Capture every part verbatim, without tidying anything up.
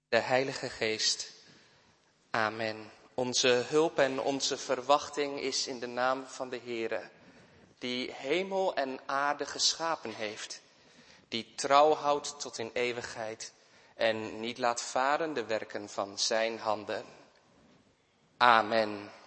de Heilige Geest. Amen. Onze hulp en onze verwachting is in de naam van de Heere, die hemel en aarde geschapen heeft, die trouw houdt tot in eeuwigheid en niet laat varen de werken van zijn handen. Amen.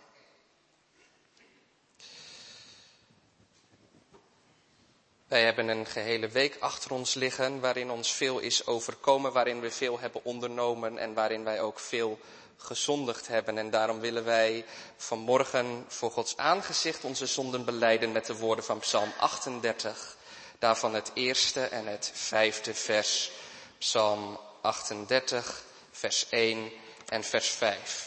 Wij hebben een gehele week achter ons liggen waarin ons veel is overkomen, waarin we veel hebben ondernomen en waarin wij ook veel gezondigd hebben. En daarom willen wij vanmorgen voor Gods aangezicht onze zonden belijden met de woorden van Psalm achtendertig. Daarvan het eerste en het vijfde vers. Psalm achtendertig, vers één en vers vijf.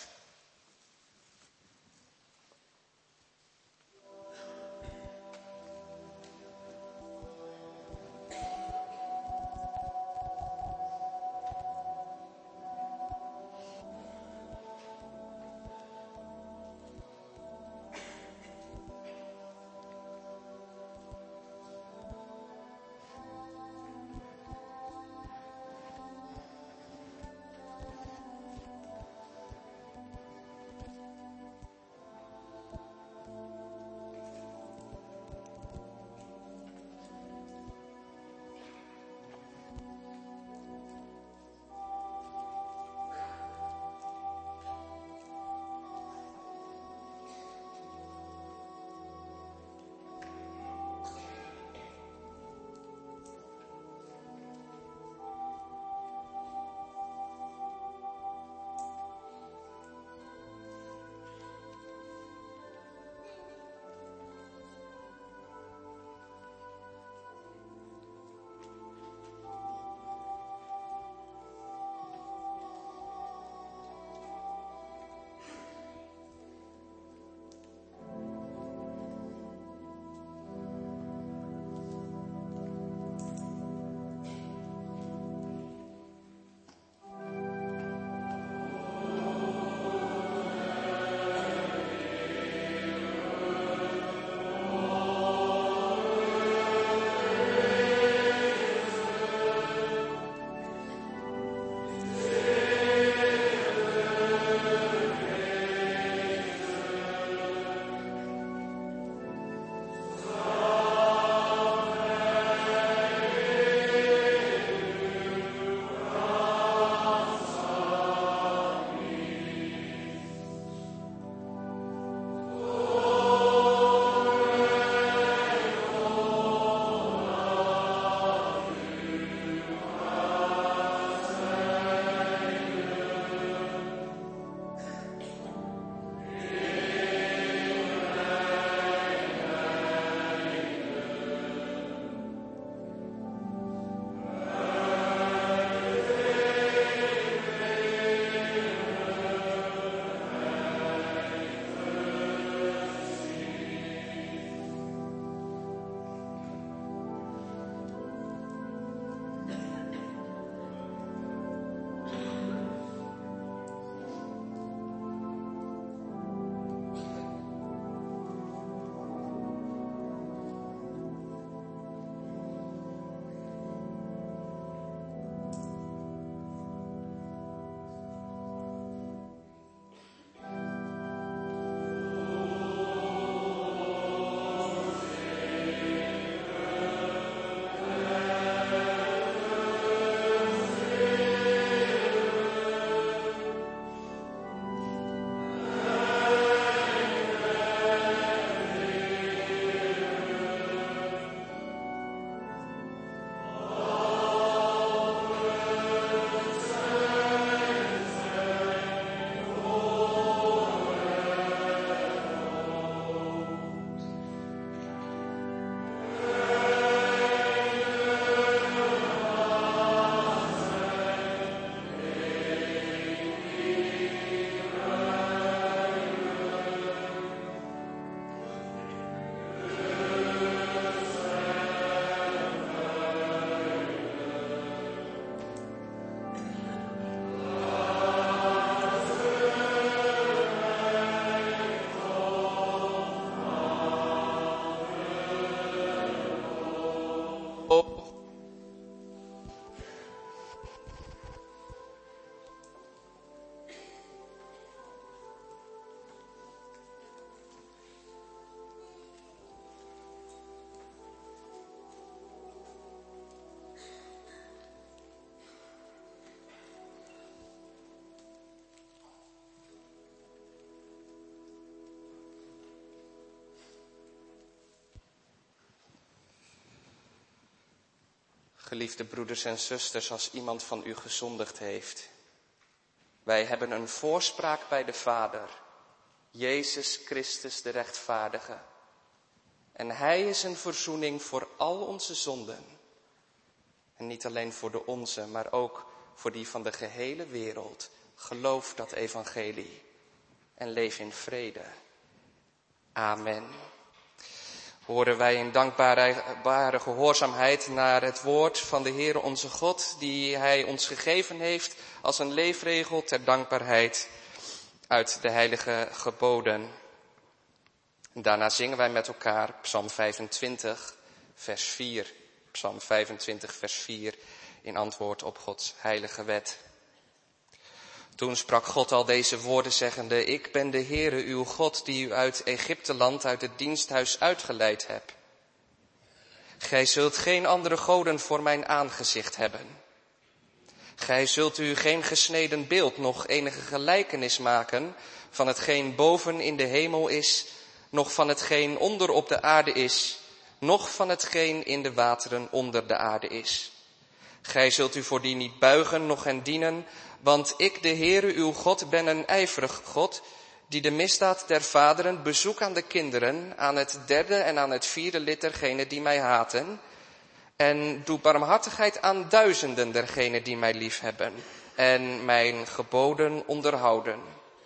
Geliefde broeders en zusters, als iemand van u gezondigd heeft. Wij hebben een voorspraak bij de Vader, Jezus Christus de rechtvaardige. En hij is een verzoening voor al onze zonden. En niet alleen voor de onze, maar ook voor die van de gehele wereld. Geloof dat evangelie en leef in vrede. Amen. Horen wij in dankbare gehoorzaamheid naar het woord van de Heere onze God, die hij ons gegeven heeft als een leefregel ter dankbaarheid uit de heilige geboden. En daarna zingen wij met elkaar Psalm vijfentwintig, vers vier. Psalm vijfentwintig, vers vier, in antwoord op Gods heilige wet. Toen sprak God al deze woorden zeggende, ik ben de Heere uw God die u uit Egypteland, uit het diensthuis uitgeleid heb. Gij zult geen andere goden voor mijn aangezicht hebben. Gij zult u geen gesneden beeld, nog enige gelijkenis maken van hetgeen boven in de hemel is, nog van hetgeen onder op de aarde is, noch van hetgeen in de wateren onder de aarde is. Gij zult u voor die niet buigen, noch hen dienen, want ik, de Heere uw God, ben een ijverig God, die de misdaad der vaderen bezoek aan de kinderen, aan het derde en aan het vierde lid dergenen die mij haten, en doe barmhartigheid aan duizenden dergenen die mij liefhebben, en mijn geboden onderhouden.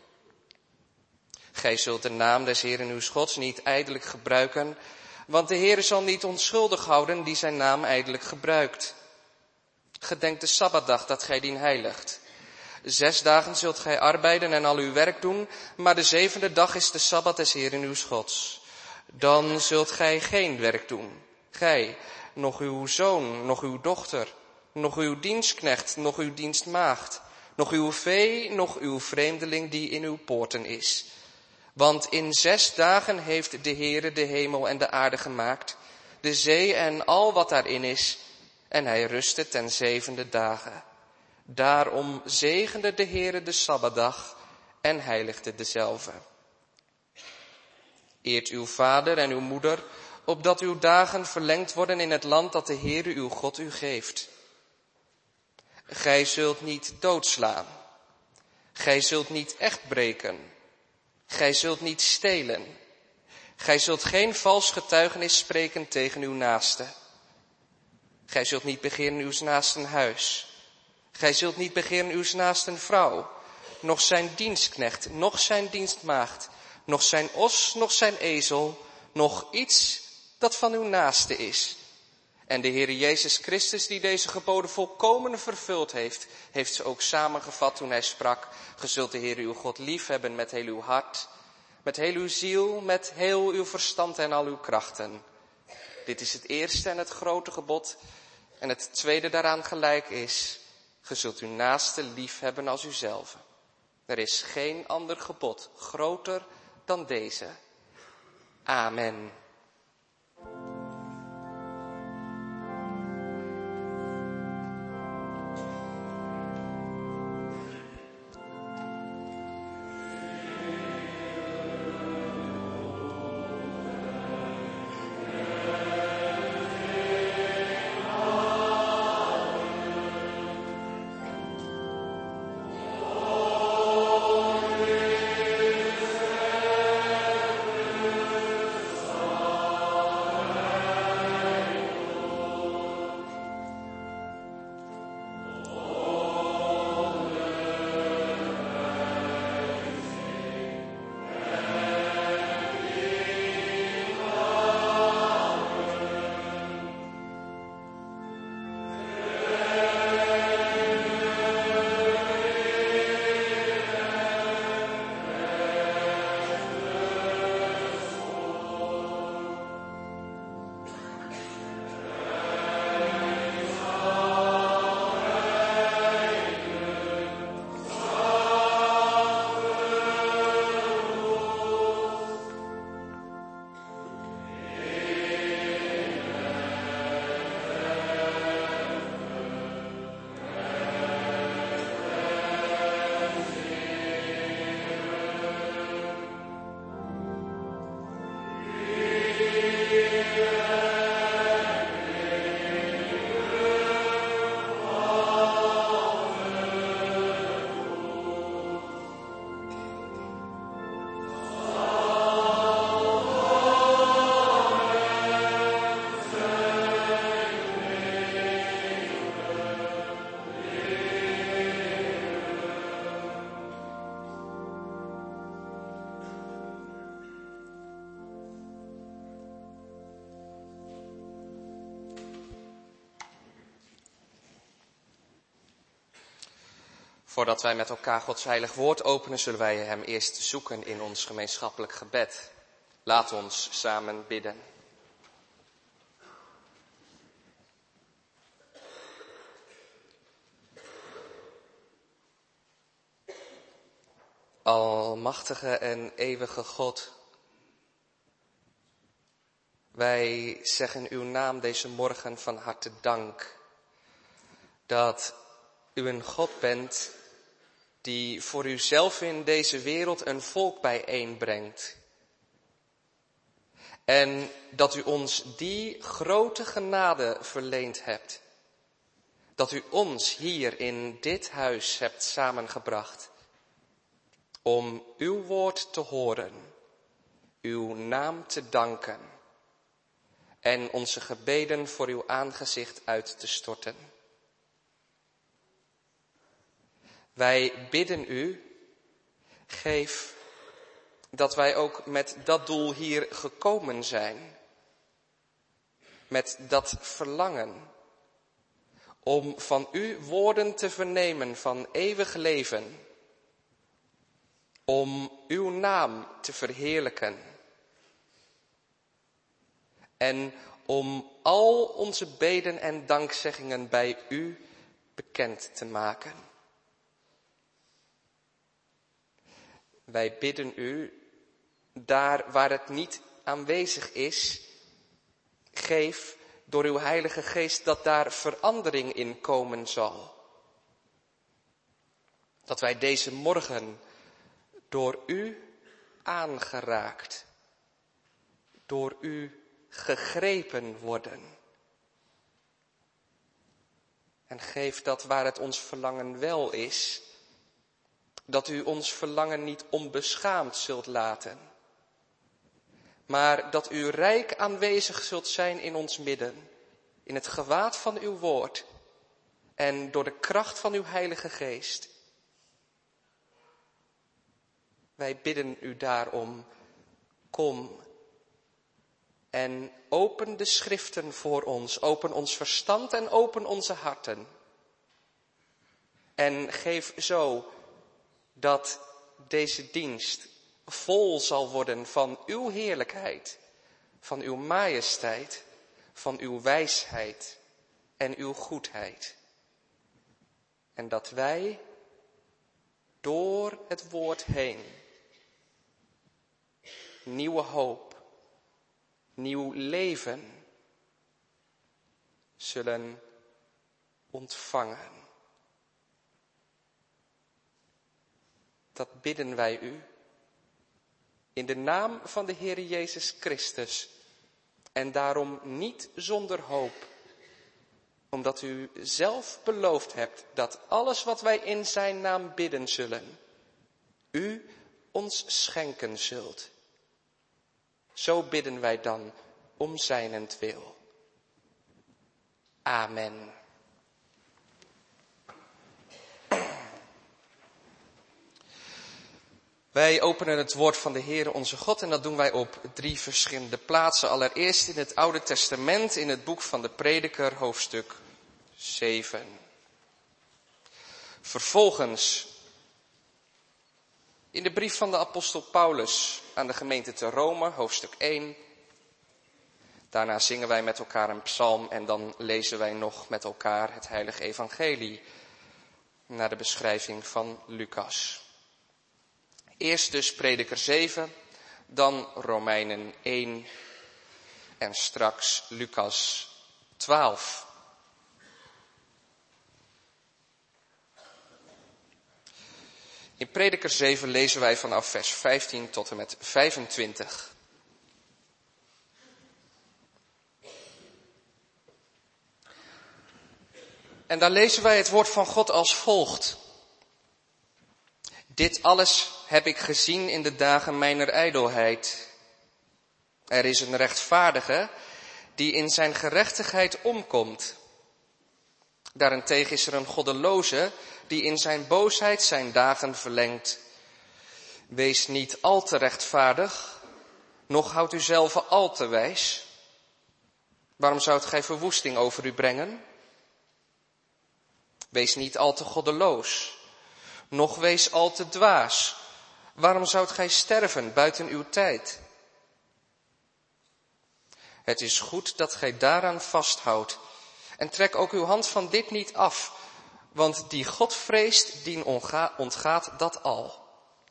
Gij zult de naam des Heeren uws Gods niet ijdelijk gebruiken, want de Heere zal niet onschuldig houden die zijn naam ijdelijk gebruikt. Gedenk de Sabbatdag dat gij dien heiligt. Zes dagen zult gij arbeiden en al uw werk doen, maar de zevende dag is de Sabbat des Heeren uws Gods. Dan zult gij geen werk doen, gij, nog uw zoon, nog uw dochter, nog uw dienstknecht, nog uw dienstmaagd, nog uw vee, nog uw vreemdeling die in uw poorten is. Want in zes dagen heeft de Heere de hemel en de aarde gemaakt, de zee en al wat daarin is, en hij rustte ten zevende dagen. Daarom zegende de Heere de Sabbatdag en heiligde dezelve. Eert uw vader en uw moeder, opdat uw dagen verlengd worden in het land dat de Heere uw God u geeft. Gij zult niet doodslaan. Gij zult niet echt breken. Gij zult niet stelen. Gij zult geen vals getuigenis spreken tegen uw naaste. Gij zult niet begeren uws naasten huis. Gij zult niet begeren uws naasten vrouw, noch zijn dienstknecht, noch zijn dienstmaagd, noch zijn os, noch zijn ezel, noch iets dat van uw naaste is. En de Heere Jezus Christus, die deze geboden volkomen vervuld heeft, heeft ze ook samengevat toen hij sprak, ge zult de Heere uw God liefhebben met heel uw hart, met heel uw ziel, met heel uw verstand en al uw krachten. Dit is het eerste en het grote gebod. En het tweede daaraan gelijk is, ge zult uw naaste liefhebben als uzelf. Er is geen ander gebod groter dan deze. Amen. Oh Voordat wij met elkaar Gods heilig woord openen, zullen wij hem eerst zoeken in ons gemeenschappelijk gebed. Laat ons samen bidden. Almachtige en eeuwige God, wij zeggen uw naam deze morgen van harte dank. Dat u een God bent die voor uzelf in deze wereld een volk bijeenbrengt. En dat u ons die grote genade verleend hebt. Dat u ons hier in dit huis hebt samengebracht. Om uw woord te horen, uw naam te danken en onze gebeden voor uw aangezicht uit te storten. Wij bidden u, geef dat wij ook met dat doel hier gekomen zijn. Met dat verlangen om van u woorden te vernemen van eeuwig leven. Om uw naam te verheerlijken. En om al onze beden en dankzeggingen bij u bekend te maken. Wij bidden u, daar waar het niet aanwezig is, geef door uw Heilige Geest dat daar verandering in komen zal. Dat wij deze morgen door u aangeraakt, door u gegrepen worden. En geef dat waar het ons verlangen wel is, dat u ons verlangen niet onbeschaamd zult laten. Maar dat u rijk aanwezig zult zijn in ons midden, in het gewaad van uw woord en door de kracht van uw Heilige Geest. Wij bidden u daarom, kom en open de schriften voor ons, open ons verstand en open onze harten. En geef zo dat deze dienst vol zal worden van uw heerlijkheid, van uw majesteit, van uw wijsheid en uw goedheid. En dat wij door het woord heen nieuwe hoop, nieuw leven zullen ontvangen. Dat bidden wij u in de naam van de Heer Jezus Christus en daarom niet zonder hoop, omdat u zelf beloofd hebt dat alles wat wij in zijn naam bidden zullen, u ons schenken zult. Zo bidden wij dan om zijnentwil. Amen. Wij openen het woord van de Heere onze God en dat doen wij op drie verschillende plaatsen. Allereerst in het Oude Testament, in het boek van de Prediker, hoofdstuk zeven. Vervolgens in de brief van de apostel Paulus aan de gemeente te Rome, hoofdstuk één. Daarna zingen wij met elkaar een psalm en dan lezen wij nog met elkaar het heilige evangelie naar de beschrijving van Lucas. Eerst dus Prediker zeven, dan Romeinen één en straks Lucas twaalf. In Prediker zeven lezen wij vanaf vers vijftien tot en met vijfentwintig. En daar lezen wij het woord van God als volgt. Dit alles heb ik gezien in de dagen mijner ijdelheid. Er is een rechtvaardige die in zijn gerechtigheid omkomt. Daarentegen is er een goddeloze die in zijn boosheid zijn dagen verlengt. Wees niet al te rechtvaardig, noch houdt u zelf al te wijs. Waarom zoudt gij verwoesting over u brengen? Wees niet al te goddeloos, Noch wees al te dwaas. Waarom zoudt gij sterven buiten uw tijd? Het is goed dat gij daaraan vasthoudt. En trek ook uw hand van dit niet af. Want die God vreest, dien ontgaat dat al.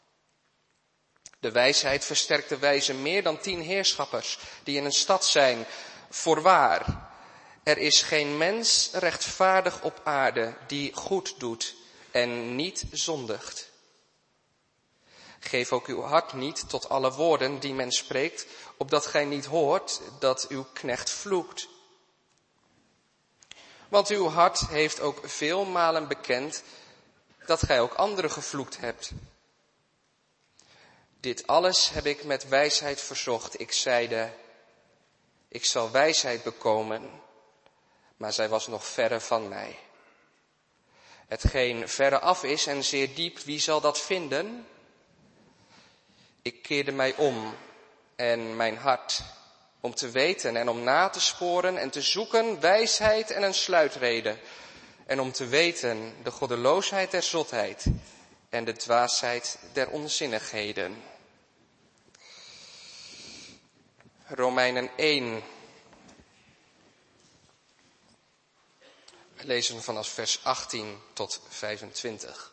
De wijsheid versterkt de wijze meer dan tien heerschappers die in een stad zijn. Voorwaar, er is geen mens rechtvaardig op aarde die goed doet en niet zondigt. Geef ook uw hart niet tot alle woorden die men spreekt, opdat gij niet hoort dat uw knecht vloekt. Want uw hart heeft ook veel malen bekend dat gij ook anderen gevloekt hebt. Dit alles heb ik met wijsheid verzocht. Ik zeide, ik zal wijsheid bekomen, maar zij was nog verre van mij. Hetgeen verre af is en zeer diep, wie zal dat vinden? Ik keerde mij om en mijn hart, om te weten en om na te sporen en te zoeken wijsheid en een sluitrede. En om te weten de goddeloosheid der zotheid en de dwaasheid der onzinnigheden. Romeinen één. We lezen vanaf vers achttien tot vijfentwintig.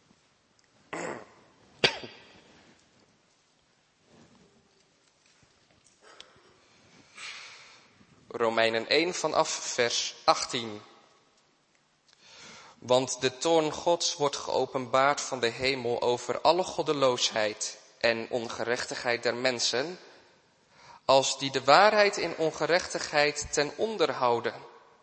Romeinen één vanaf vers achttien. Want de toorn Gods wordt geopenbaard van de hemel over alle goddeloosheid en ongerechtigheid der mensen, als die de waarheid in ongerechtigheid ten onder houden.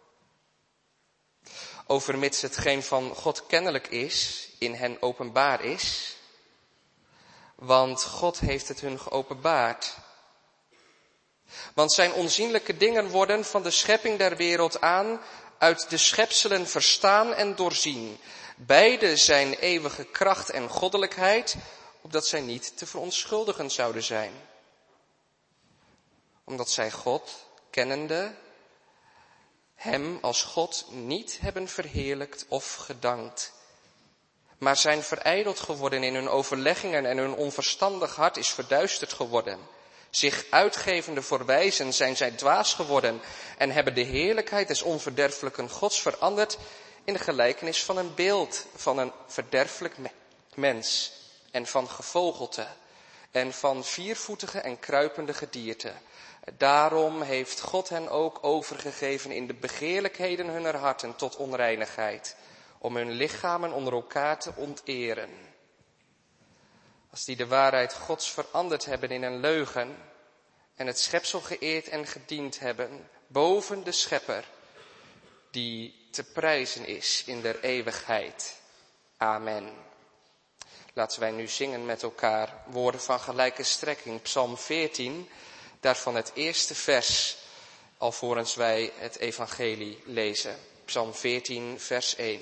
Overmits hetgeen van God kennelijk is, in hen openbaar is, want God heeft het hun geopenbaard. Want zijn onzienlijke dingen worden van de schepping der wereld aan uit de schepselen verstaan en doorzien. Beide zijn eeuwige kracht en goddelijkheid, opdat zij niet te verontschuldigen zouden zijn. Omdat zij God, kennende, hem als God niet hebben verheerlijkt of gedankt, maar zijn verijdeld geworden in hun overleggingen en hun onverstandig hart is verduisterd geworden. Zich uitgevende voor wijzen zijn zij dwaas geworden en hebben de heerlijkheid des onverderfelijken Gods veranderd in de gelijkenis van een beeld van een verderfelijk mens en van gevogelte en van viervoetige en kruipende gedierte. Daarom heeft God hen ook overgegeven in de begeerlijkheden hunner harten tot onreinigheid, om hun lichamen onder elkaar te onteren. Als die de waarheid Gods veranderd hebben in een leugen en het schepsel geëerd en gediend hebben boven de schepper, die te prijzen is in der eeuwigheid. Amen. Laten wij nu zingen met elkaar woorden van gelijke strekking. Psalm veertien, daarvan het eerste vers, alvorens wij het evangelie lezen. Psalm veertien, vers één.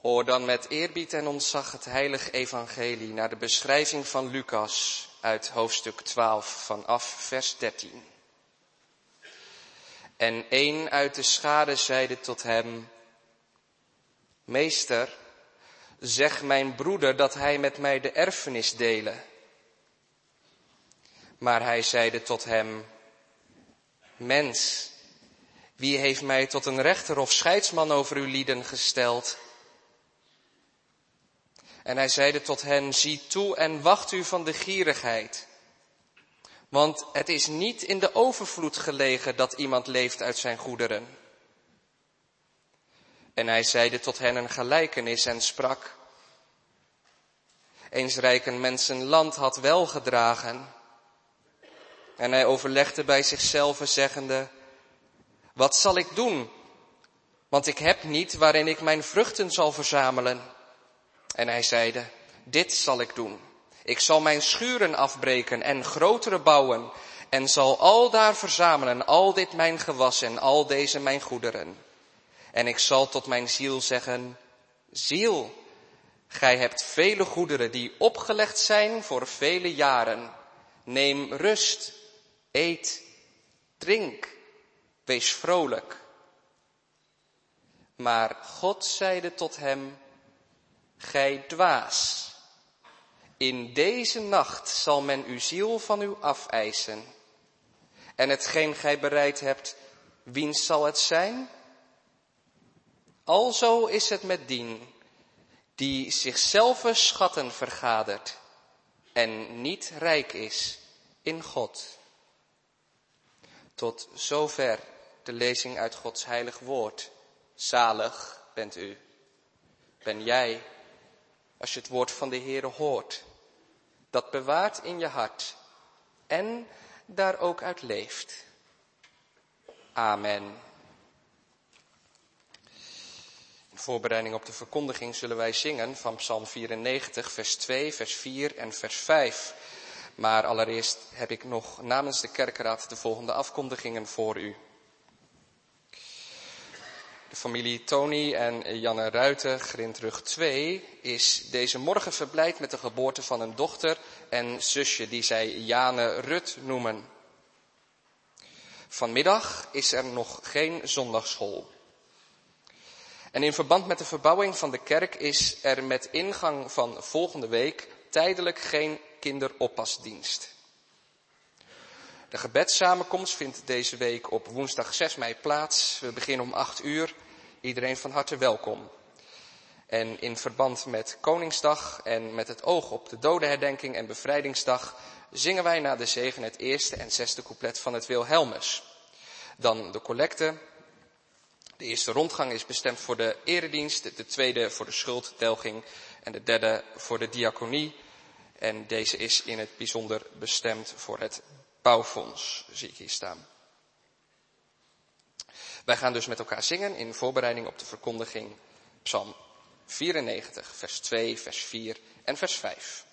Hoor dan met eerbied en ontzag het heilige evangelie naar de beschrijving van Lucas uit hoofdstuk twaalf vanaf vers dertien. En een uit de schare zeide tot hem: Meester, zeg mijn broeder dat hij met mij de erfenis dele. Maar hij zeide tot hem: Mens, wie heeft mij tot een rechter of scheidsman over uw lieden gesteld? En hij zeide tot hen: Zie toe en wacht u van de gierigheid. Want het is niet in de overvloed gelegen dat iemand leeft uit zijn goederen. En hij zeide tot hen een gelijkenis en sprak: Eens rijk een mens een land had welgedragen. En hij overlegde bij zichzelf zeggende: Wat zal ik doen? Want ik heb niet waarin ik mijn vruchten zal verzamelen. En hij zeide: Dit zal ik doen. Ik zal mijn schuren afbreken en grotere bouwen. En zal aldaar verzamelen al dit mijn gewas en al deze mijn goederen. En ik zal tot mijn ziel zeggen: Ziel, gij hebt vele goederen die opgelegd zijn voor vele jaren. Neem rust, eet, drink, wees vrolijk. Maar God zeide tot hem: Gij dwaas, in deze nacht zal men uw ziel van u afeisen. En hetgeen gij bereid hebt, wiens zal het zijn? Alzo is het met dien die zichzelf schatten vergadert en niet rijk is in God. Tot zover de lezing uit Gods heilig woord. Zalig bent u, ben jij, als je het woord van de Heere hoort, dat bewaart in je hart en daar ook uit leeft. Amen. In voorbereiding op de verkondiging zullen wij zingen van Psalm vierennegentig, vers twee, vers vier en vers vijf. Maar allereerst heb ik nog namens de kerkraad de volgende afkondigingen voor u. De familie Tony en Janne Ruiten, Grindrug twee, is deze morgen verblijd met de geboorte van een dochter en zusje die zij Jane Rut noemen. Vanmiddag is er nog geen zondagsschool. En in verband met de verbouwing van de kerk is er met ingang van volgende week tijdelijk geen kinderoppasdienst. De gebedssamenkomst vindt deze week op woensdag zes mei plaats. We beginnen om acht uur. Iedereen van harte welkom. En in verband met Koningsdag en met het oog op de dodenherdenking en bevrijdingsdag zingen wij na de zegen het eerste en zesde couplet van het Wilhelmus. Dan de collecte. De eerste rondgang is bestemd voor de eredienst, de tweede voor de schulddelging en de derde voor de diaconie. En deze is in het bijzonder bestemd voor het bouwfonds, zie ik hier staan. Wij gaan dus met elkaar zingen in voorbereiding op de verkondiging Psalm vierennegentig, vers twee, vers vier en vers vijf.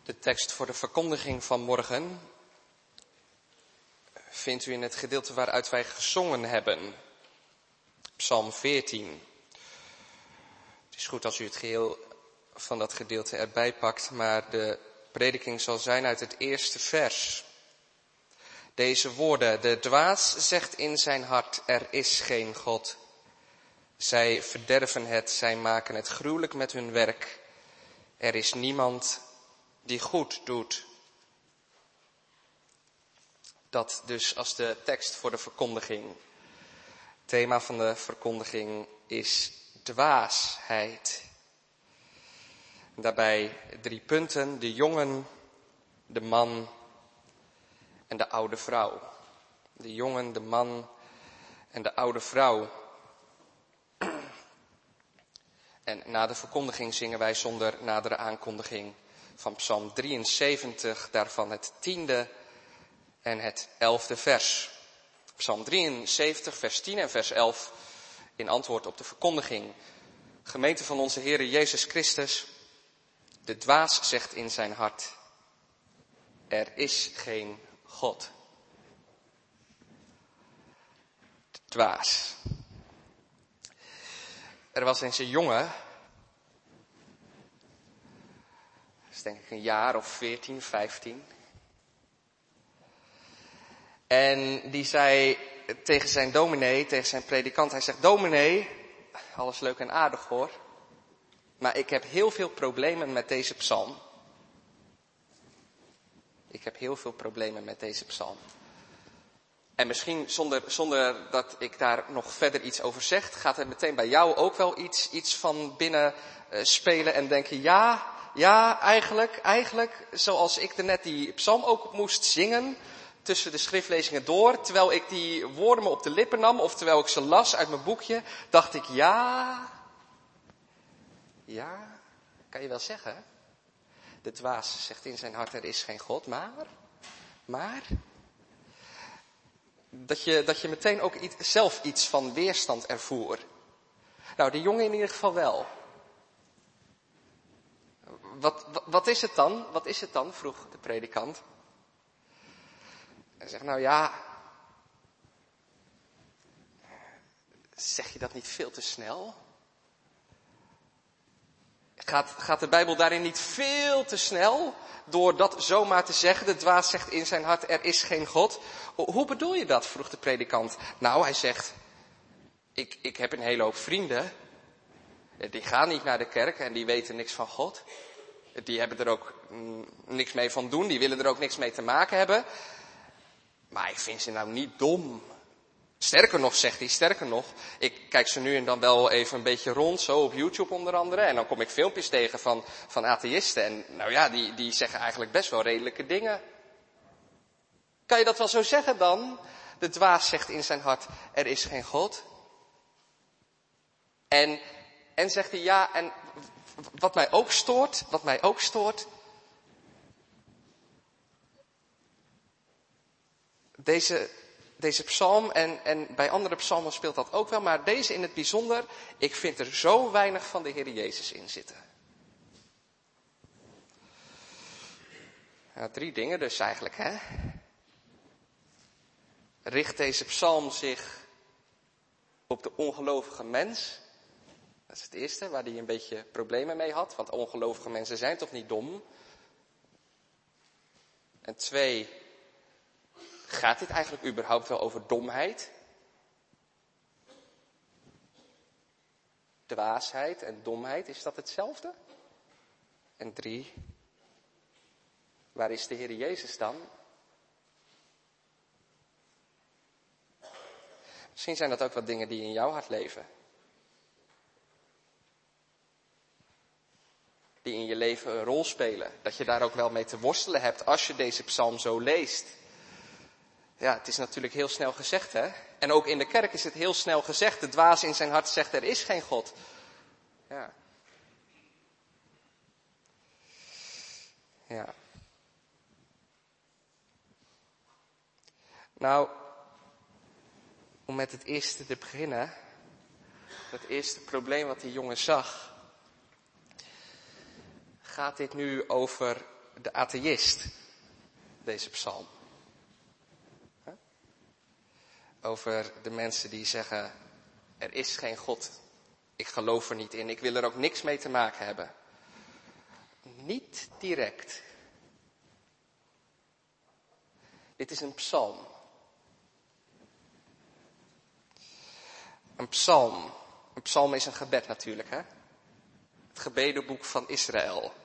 De tekst voor de verkondiging van morgen vindt u in het gedeelte waaruit wij gezongen hebben. Psalm veertien. Het is goed als u het geheel van dat gedeelte erbij pakt, maar de prediking zal zijn uit het eerste vers. Deze woorden: de dwaas zegt in zijn hart, er is geen God. Zij verderven het, zij maken het gruwelijk met hun werk. Er is niemand die goed doet. Dat dus als de tekst voor de verkondiging. Het thema van de verkondiging is dwaasheid. Daarbij drie punten: de jongen, de man en de oude vrouw. De jongen, de man en de oude vrouw. En na de verkondiging zingen wij zonder nadere aankondiging van Psalm drieënzeventig, daarvan het tiende en het elfde vers. Psalm drieënzeventig, vers tien en vers elf, in antwoord op de verkondiging. Gemeente van onze Heere Jezus Christus, de dwaas zegt in zijn hart, er is geen God. De dwaas. Er was eens een jongen, dat is denk ik een jaar of veertien, vijftien. En die zei tegen zijn dominee, tegen zijn predikant, hij zegt, dominee, alles leuk en aardig hoor, maar ik heb heel veel problemen met deze psalm. Ik heb heel veel problemen met deze psalm. En misschien zonder, zonder dat ik daar nog verder iets over zeg, gaat er meteen bij jou ook wel iets, iets van binnen uh, spelen en denken, ja, ja, eigenlijk, eigenlijk, zoals ik er net die psalm ook moest zingen, tussen de schriftlezingen door, terwijl ik die woorden me op de lippen nam, of terwijl ik ze las uit mijn boekje, dacht ik, ja, ja, kan je wel zeggen. De dwaas zegt in zijn hart, er is geen God, maar, maar, dat je, dat je meteen ook iets, zelf iets van weerstand ervoer. Nou, die jongen in ieder geval wel. Wat, wat, wat is het dan? Wat is het dan? Vroeg de predikant. Hij zegt, nou ja, zeg je dat niet veel te snel? Gaat, gaat de Bijbel daarin niet veel te snel door dat zomaar te zeggen? De dwaas zegt in zijn hart, er is geen God. Hoe bedoel je dat? Vroeg de predikant. Nou, hij zegt, ik, ik heb een hele hoop vrienden. Die gaan niet naar de kerk en die weten niks van God. Die hebben er ook mm, niks mee van doen. Die willen er ook niks mee te maken hebben. Maar ik vind ze nou niet dom. Sterker nog, zegt hij, sterker nog, ik kijk ze nu en dan wel even een beetje rond, zo op YouTube onder andere. En dan kom ik filmpjes tegen van, van atheïsten. En nou ja, die, die zeggen eigenlijk best wel redelijke dingen. Kan je dat wel zo zeggen dan? De dwaas zegt in zijn hart, er is geen God. En, en zegt hij, ja, en wat mij ook stoort, wat mij ook stoort. Deze... Deze psalm, en, en bij andere psalmen speelt dat ook wel, maar deze in het bijzonder, ik vind er zo weinig van de Heer Jezus in zitten. Ja, drie dingen dus eigenlijk, hè. Richt deze psalm zich op de ongelovige mens? Dat is het eerste, waar hij een beetje problemen mee had, want ongelovige mensen zijn toch niet dom? En twee... Gaat dit eigenlijk überhaupt wel over domheid? Dwaasheid en domheid, is dat hetzelfde? En drie, waar is de Heer Jezus dan? Misschien zijn dat ook wat dingen die in jouw hart leven. Die in je leven een rol spelen. Dat je daar ook wel mee te worstelen hebt als je deze psalm zo leest. Ja, het is natuurlijk heel snel gezegd, hè. En ook in de kerk is het heel snel gezegd. De dwaas in zijn hart zegt, er is geen God. Ja. Ja. Nou, om met het eerste te beginnen. Het eerste probleem wat die jongen zag. Gaat dit nu over de atheïst, deze psalm. Over de mensen die zeggen, er is geen God. Ik geloof er niet in. Ik wil er ook niks mee te maken hebben. Niet direct. Dit is een psalm. Een psalm. Een psalm is een gebed natuurlijk, hè? Het gebedenboek van Israël.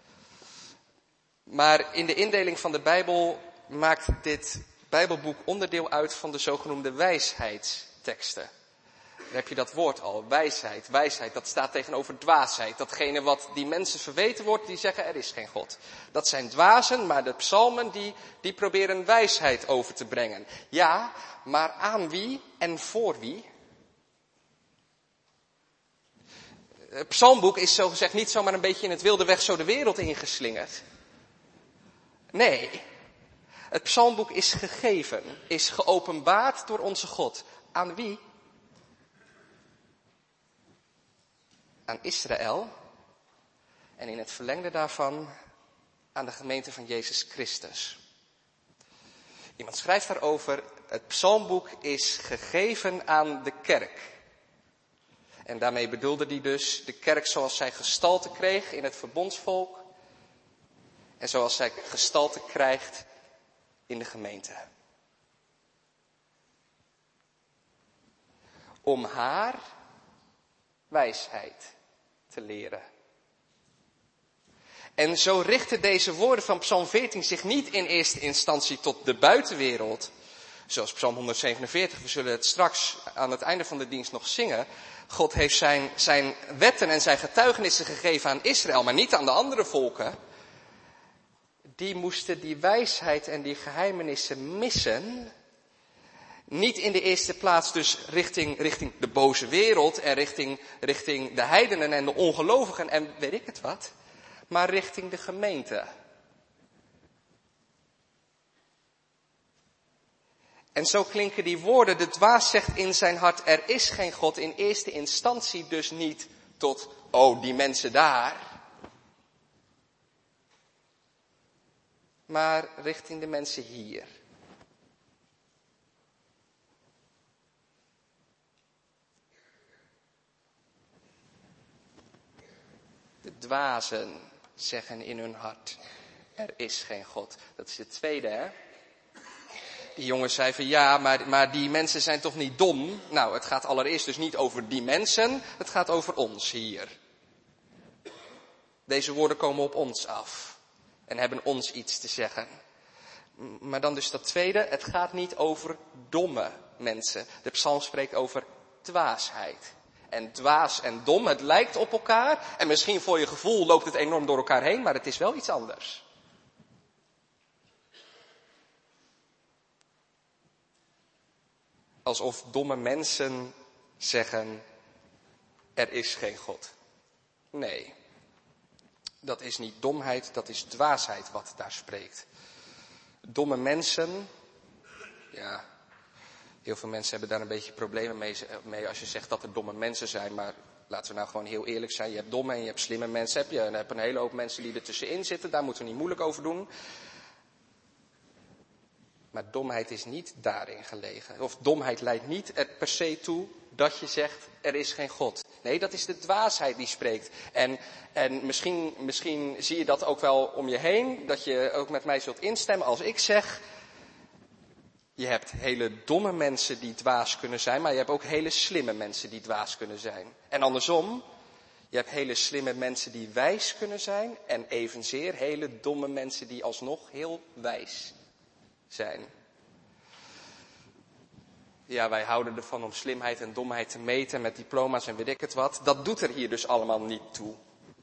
Maar in de indeling van de Bijbel maakt dit Bijbelboek onderdeel uit van de zogenoemde wijsheidsteksten. Dan heb je dat woord al, wijsheid. Wijsheid, dat staat tegenover dwaasheid. Datgene wat die mensen verweten wordt, die zeggen er is geen God. Dat zijn dwazen, maar de psalmen die, die proberen wijsheid over te brengen. Ja, maar aan wie en voor wie? Het psalmboek is zogezegd niet zomaar een beetje in het wilde weg zo de wereld ingeslingerd. Nee, het psalmboek is gegeven, is geopenbaard door onze God. Aan wie? Aan Israël. En in het verlengde daarvan aan de gemeente van Jezus Christus. Iemand schrijft daarover, het psalmboek is gegeven aan de kerk. En daarmee bedoelde hij dus de kerk zoals zij gestalte kreeg in het verbondsvolk. En zoals zij gestalte krijgt in de gemeente. Om haar wijsheid te leren. En zo richten deze woorden van Psalm veertien zich niet in eerste instantie tot de buitenwereld. Zoals Psalm honderdzevenenveertig, we zullen het straks aan het einde van de dienst nog zingen. God heeft zijn, zijn wetten en zijn getuigenissen gegeven aan Israël, maar niet aan de andere volken. Die moesten die wijsheid en die geheimenissen missen. Niet in de eerste plaats dus richting, richting de boze wereld en richting, richting de heidenen en de ongelovigen en weet ik het wat. Maar richting de gemeente. En zo klinken die woorden, de dwaas zegt in zijn hart, er is geen God, in eerste instantie dus niet tot, oh die mensen daar. Maar richting de mensen hier. De dwazen zeggen in hun hart, er is geen God. Dat is het tweede, hè. Die jongens zei van ja, maar, maar die mensen zijn toch niet dom? Nou, het gaat allereerst dus niet over die mensen, het gaat over ons hier. Deze woorden komen op ons af en hebben ons iets te zeggen. Maar dan dus dat tweede, het gaat niet over domme mensen. De psalm spreekt over dwaasheid. En dwaas en dom, het lijkt op elkaar. En misschien voor je gevoel loopt het enorm door elkaar heen, maar het is wel iets anders. Alsof domme mensen zeggen, er is geen God. Nee, dat is niet domheid, dat is dwaasheid wat daar spreekt. Domme mensen, ja, heel veel mensen hebben daar een beetje problemen mee, mee als je zegt dat er domme mensen zijn. Maar laten we nou gewoon heel eerlijk zijn, je hebt domme en je hebt slimme mensen. Heb je, en je hebt een hele hoop mensen die er tussenin zitten, daar moeten we niet moeilijk over doen. Maar domheid is niet daarin gelegen. Of domheid leidt niet er per se toe dat je zegt, er is geen God. Nee, dat is de dwaasheid die spreekt. En, en misschien, misschien zie je dat ook wel om je heen, dat je ook met mij zult instemmen als ik zeg, je hebt hele domme mensen die dwaas kunnen zijn, maar je hebt ook hele slimme mensen die dwaas kunnen zijn. En andersom, je hebt hele slimme mensen die wijs kunnen zijn en evenzeer hele domme mensen die alsnog heel wijs zijn. Ja, wij houden ervan om slimheid en domheid te meten met diploma's en weet ik het wat. Dat doet er hier dus allemaal niet toe.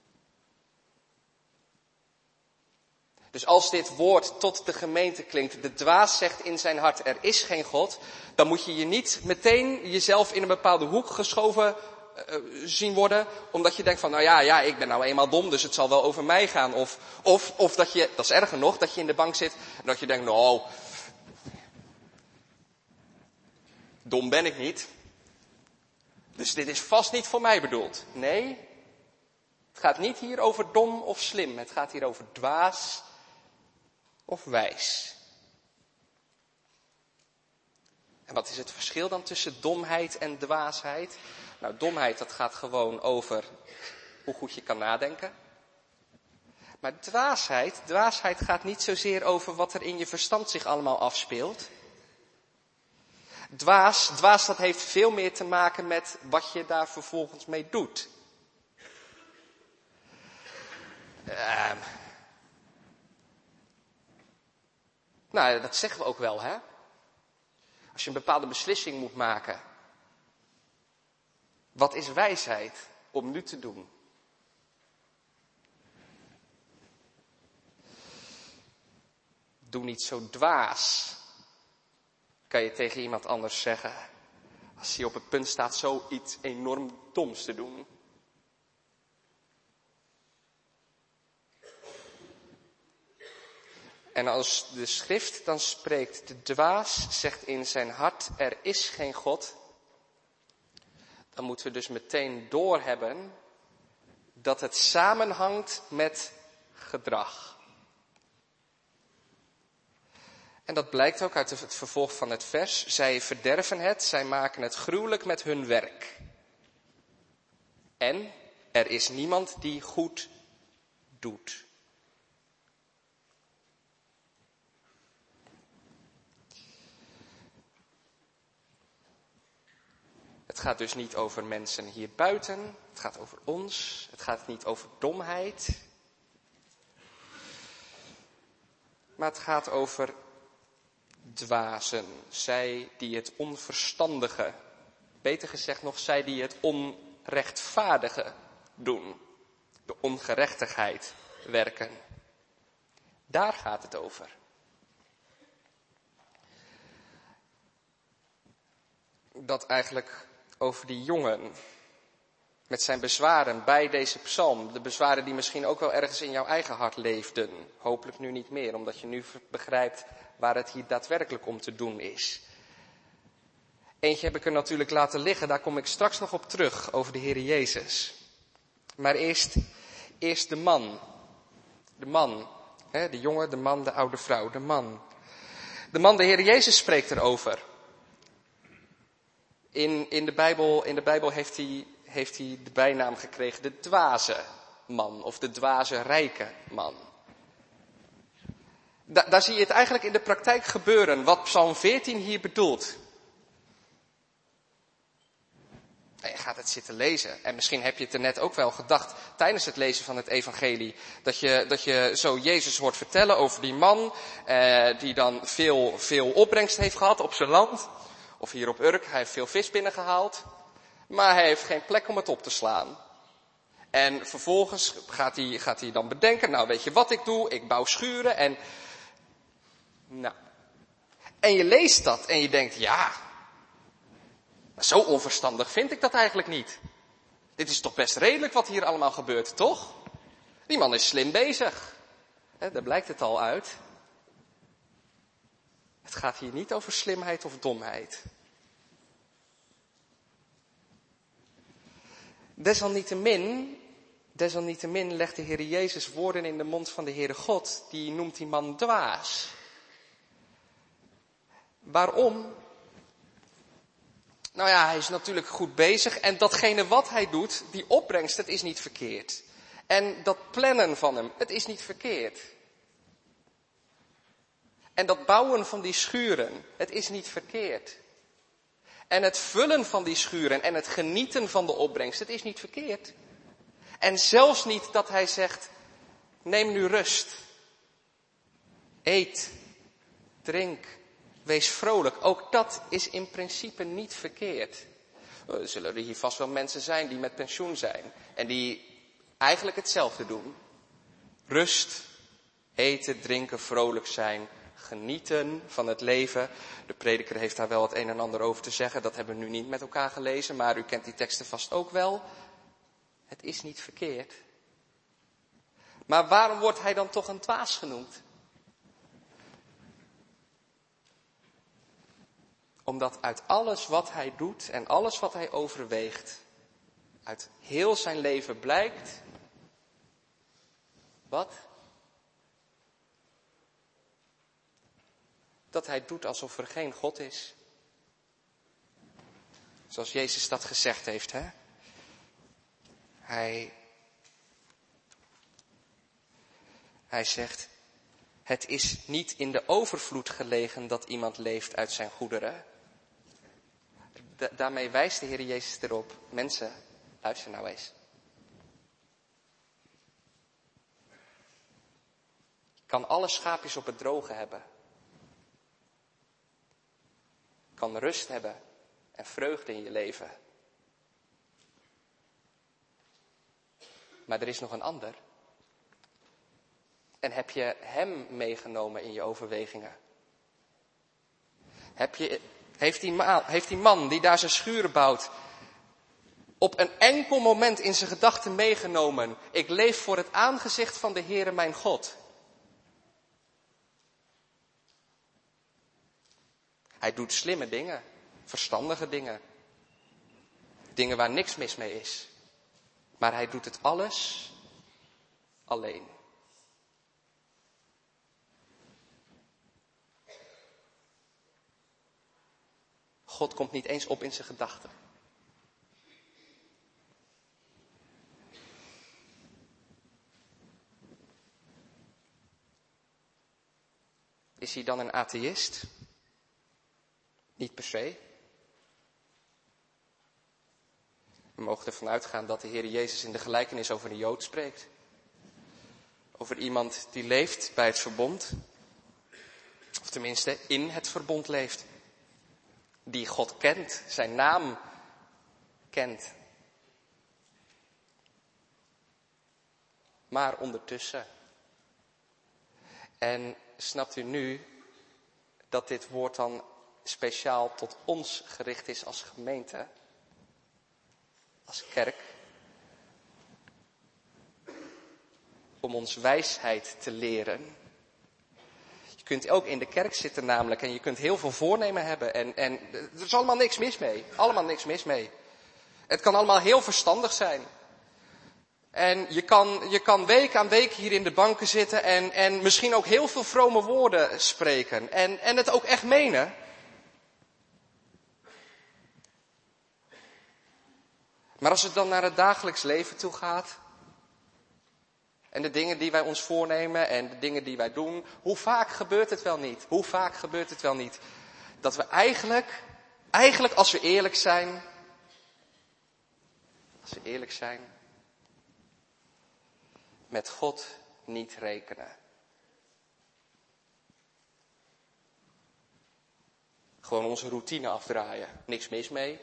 Dus als dit woord tot de gemeente klinkt, de dwaas zegt in zijn hart, er is geen God, dan moet je je niet meteen jezelf in een bepaalde hoek geschoven uh, zien worden, omdat je denkt van, nou ja, ja, ik ben nou eenmaal dom, dus het zal wel over mij gaan. Of, of, of dat je, dat is erger nog, dat je in de bank zit en dat je denkt, nou, dom ben ik niet. Dus dit is vast niet voor mij bedoeld. Nee, het gaat niet hier over dom of slim. Het gaat hier over dwaas of wijs? En wat is het verschil dan tussen domheid en dwaasheid? Nou, domheid, dat gaat gewoon over hoe goed je kan nadenken. Maar dwaasheid, dwaasheid gaat niet zozeer over wat er in je verstand zich allemaal afspeelt. Dwaas, dwaas dat heeft veel meer te maken met wat je daar vervolgens mee doet. Uh, nou, dat zeggen we ook wel, hè? Als je een bepaalde beslissing moet maken. Wat is wijsheid om nu te doen? Doe niet zo dwaas, kan je tegen iemand anders zeggen. Als hij op het punt staat zoiets enorm doms te doen. En als de schrift dan spreekt, de dwaas zegt in zijn hart, er is geen God. Dan moeten we dus meteen doorhebben dat het samenhangt met gedrag. En dat blijkt ook uit het vervolg van het vers. Zij verderven het, zij maken het gruwelijk met hun werk. En er is niemand die goed doet. Het gaat dus niet over mensen hier buiten. Het gaat over ons. Het gaat niet over domheid. Maar het gaat over dwazen. Zij die het onverstandige, beter gezegd nog, zij die het onrechtvaardige doen. De ongerechtigheid werken. Daar gaat het over. Dat eigenlijk over die jongen met zijn bezwaren bij deze psalm. De bezwaren die misschien ook wel ergens in jouw eigen hart leefden. Hopelijk nu niet meer, omdat je nu begrijpt waar het hier daadwerkelijk om te doen is. Eentje heb ik er natuurlijk laten liggen, daar kom ik straks nog op terug, over de Heer Jezus. Maar eerst, eerst de man. De man. Hè, de jongen, de man, de oude vrouw, de man. De man, de Heer Jezus spreekt erover. In, in, de Bijbel, in de Bijbel heeft hij, heeft hij de bijnaam gekregen, de dwaze man, of de dwaze rijke man. Da, daar zie je het eigenlijk in de praktijk gebeuren, wat Psalm veertien hier bedoelt. En je gaat het zitten lezen. En misschien heb je het er net ook wel gedacht, tijdens het lezen van het evangelie, dat je, dat je zo Jezus hoort vertellen over die man, eh, die dan veel, veel opbrengst heeft gehad op zijn land. Of hier op Urk, hij heeft veel vis binnengehaald, maar hij heeft geen plek om het op te slaan. En vervolgens gaat hij, gaat hij dan bedenken, nou weet je wat ik doe, ik bouw schuren en... Nou. En je leest dat en je denkt, ja, zo onverstandig vind ik dat eigenlijk niet. Dit is toch best redelijk wat hier allemaal gebeurt, toch? Die man is slim bezig. He, daar blijkt het al uit. Het gaat hier niet over slimheid of domheid. Desalniettemin, desalniettemin legt de Heer Jezus woorden in de mond van de Heere God. Die noemt die man dwaas. Waarom? Nou ja, hij is natuurlijk goed bezig. En datgene wat hij doet, die opbrengst, het is niet verkeerd. En dat plannen van hem, het is niet verkeerd. En dat bouwen van die schuren, het is niet verkeerd. En het vullen van die schuren en het genieten van de opbrengst, het is niet verkeerd. En zelfs niet dat hij zegt, neem nu rust. Eet, drink, wees vrolijk. Ook dat is in principe niet verkeerd. Er zullen er hier vast wel mensen zijn die met pensioen zijn. En die eigenlijk hetzelfde doen. Rust, eten, drinken, vrolijk zijn. Genieten van het leven. De prediker heeft daar wel het een en ander over te zeggen. Dat hebben we nu niet met elkaar gelezen. Maar u kent die teksten vast ook wel. Het is niet verkeerd. Maar waarom wordt hij dan toch een dwaas genoemd? Omdat uit alles wat hij doet en alles wat hij overweegt, uit heel zijn leven blijkt, wat? dat hij doet alsof er geen God is. Zoals Jezus dat gezegd heeft, hè? Hij, hij zegt, het is niet in de overvloed gelegen dat iemand leeft uit zijn goederen. Da- daarmee wijst de Heer Jezus erop, mensen, luister nou eens. Je kan alle schaapjes op het droge hebben. Je kan rust hebben en vreugde in je leven. Maar er is nog een ander. En heb je hem meegenomen in je overwegingen? Heb je, heeft, die man, heeft die man die daar zijn schuren bouwt, op een enkel moment in zijn gedachten meegenomen, ik leef voor het aangezicht van de Heere mijn God. Hij doet slimme dingen, verstandige dingen. Dingen waar niks mis mee is. Maar hij doet het alles alleen. God komt niet eens op in zijn gedachten. Is hij dan een atheïst? Niet per se. We mogen ervan uitgaan dat de Heer Jezus in de gelijkenis over een Jood spreekt. Over iemand die leeft bij het verbond. Of tenminste in het verbond leeft. Die God kent, zijn naam kent. Maar ondertussen. En snapt u nu dat dit woord dan speciaal tot ons gericht is als gemeente? Als kerk? Om ons wijsheid te leren. Je kunt ook in de kerk zitten namelijk en je kunt heel veel voornemen hebben. En, en er is allemaal niks mis mee. Allemaal niks mis mee. Het kan allemaal heel verstandig zijn. En je kan, je kan week aan week hier in de banken zitten en, en misschien ook heel veel vrome woorden spreken. En, en het ook echt menen. Maar als het dan naar het dagelijks leven toe gaat. En de dingen die wij ons voornemen en de dingen die wij doen. Hoe vaak gebeurt het wel niet? Hoe vaak gebeurt het wel niet? Dat we eigenlijk, eigenlijk als we eerlijk zijn. Als we eerlijk zijn. Met God niet rekenen. Gewoon onze routine afdraaien. Niks mis mee.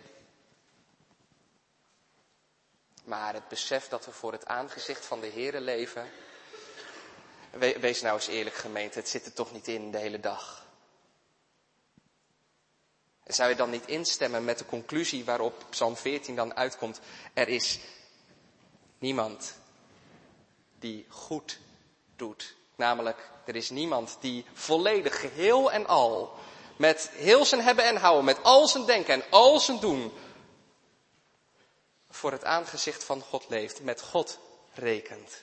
Maar het besef dat we voor het aangezicht van de Heere leven. We, wees nou eens eerlijk gemeente, het zit er toch niet in de hele dag. En zou je dan niet instemmen met de conclusie waarop Psalm veertien dan uitkomt. Er is niemand die goed doet. Namelijk, er is niemand die volledig, geheel en al, met heel zijn hebben en houden, met al zijn denken en al zijn doen, voor het aangezicht van God leeft, met God rekent.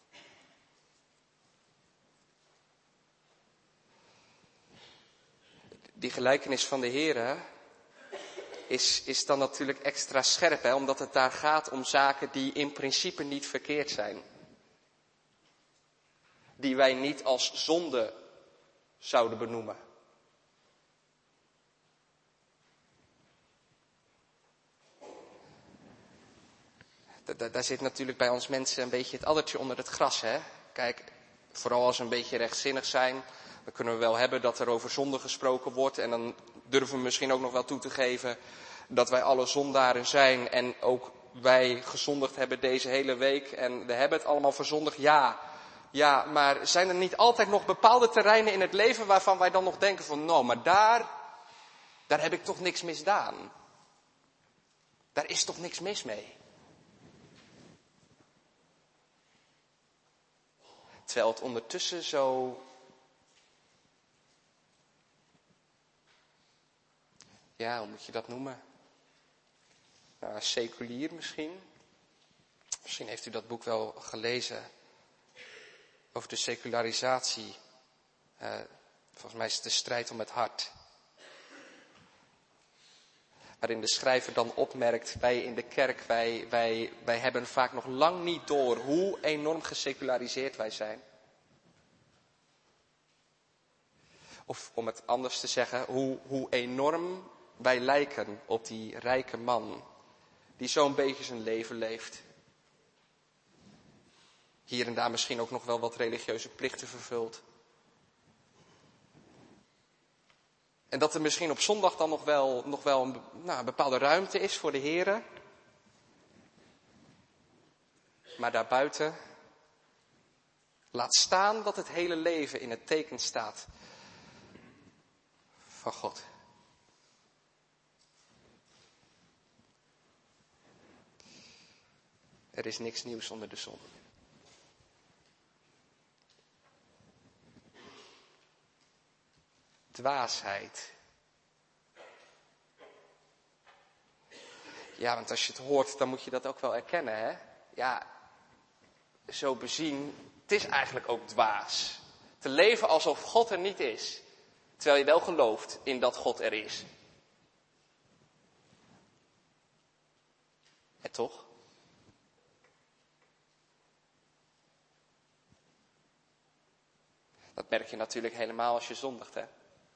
Die gelijkenis van de Heere is, is dan natuurlijk extra scherp, hè, omdat het daar gaat om zaken die in principe niet verkeerd zijn. Die wij niet als zonde zouden benoemen. Daar zit natuurlijk bij ons mensen een beetje het addertje onder het gras, hè. Kijk, vooral als we een beetje rechtzinnig zijn, dan kunnen we wel hebben dat er over zonde gesproken wordt. En dan durven we misschien ook nog wel toe te geven dat wij alle zondaren zijn. En ook wij gezondigd hebben deze hele week. En we hebben het allemaal verzondigd, ja. Ja, maar zijn er niet altijd nog bepaalde terreinen in het leven waarvan wij dan nog denken van, nou, maar daar, daar heb ik toch niks misdaan. Daar is toch niks mis mee. Terwijl het ondertussen zo, ja, hoe moet je dat noemen? Nou, seculier misschien. Misschien heeft u dat boek wel gelezen. Over de secularisatie. Uh, Volgens mij is het de strijd om het hart. Waarin de schrijver dan opmerkt, wij in de kerk, wij, wij, wij hebben vaak nog lang niet door hoe enorm geseculariseerd wij zijn. Of om het anders te zeggen, hoe, hoe enorm wij lijken op die rijke man. Die zo'n beetje zijn leven leeft. Hier en daar misschien ook nog wel wat religieuze plichten vervult. En dat er misschien op zondag dan nog wel, nog wel een, nou, een bepaalde ruimte is voor de Here. Maar daarbuiten laat staan dat het hele leven in het teken staat van God. Er is niks nieuws onder de zon. Dwaasheid. Ja, want als je het hoort, dan moet je dat ook wel erkennen, hè? Ja, zo bezien, het is eigenlijk ook dwaas. Te leven alsof God er niet is. Terwijl je wel gelooft in dat God er is. En toch? Dat merk je natuurlijk helemaal als je zondigt, hè?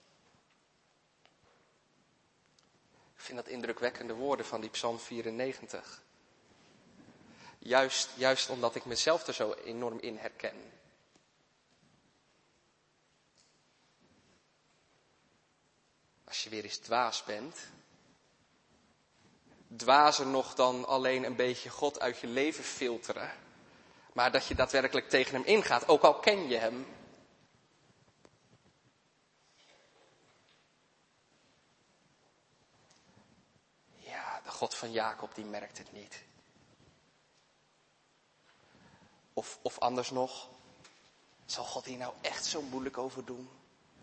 Ik vind dat indrukwekkende woorden van die Psalm vierennegentig. Juist, juist omdat ik mezelf er zo enorm in herken. Als je weer eens dwaas bent. Dwazer nog dan alleen een beetje God uit je leven filteren. Maar dat je daadwerkelijk tegen hem ingaat, ook al ken je hem. Ja, de God van Jacob die merkt het niet. Of, of anders nog, zal God hier nou echt zo moeilijk over doen?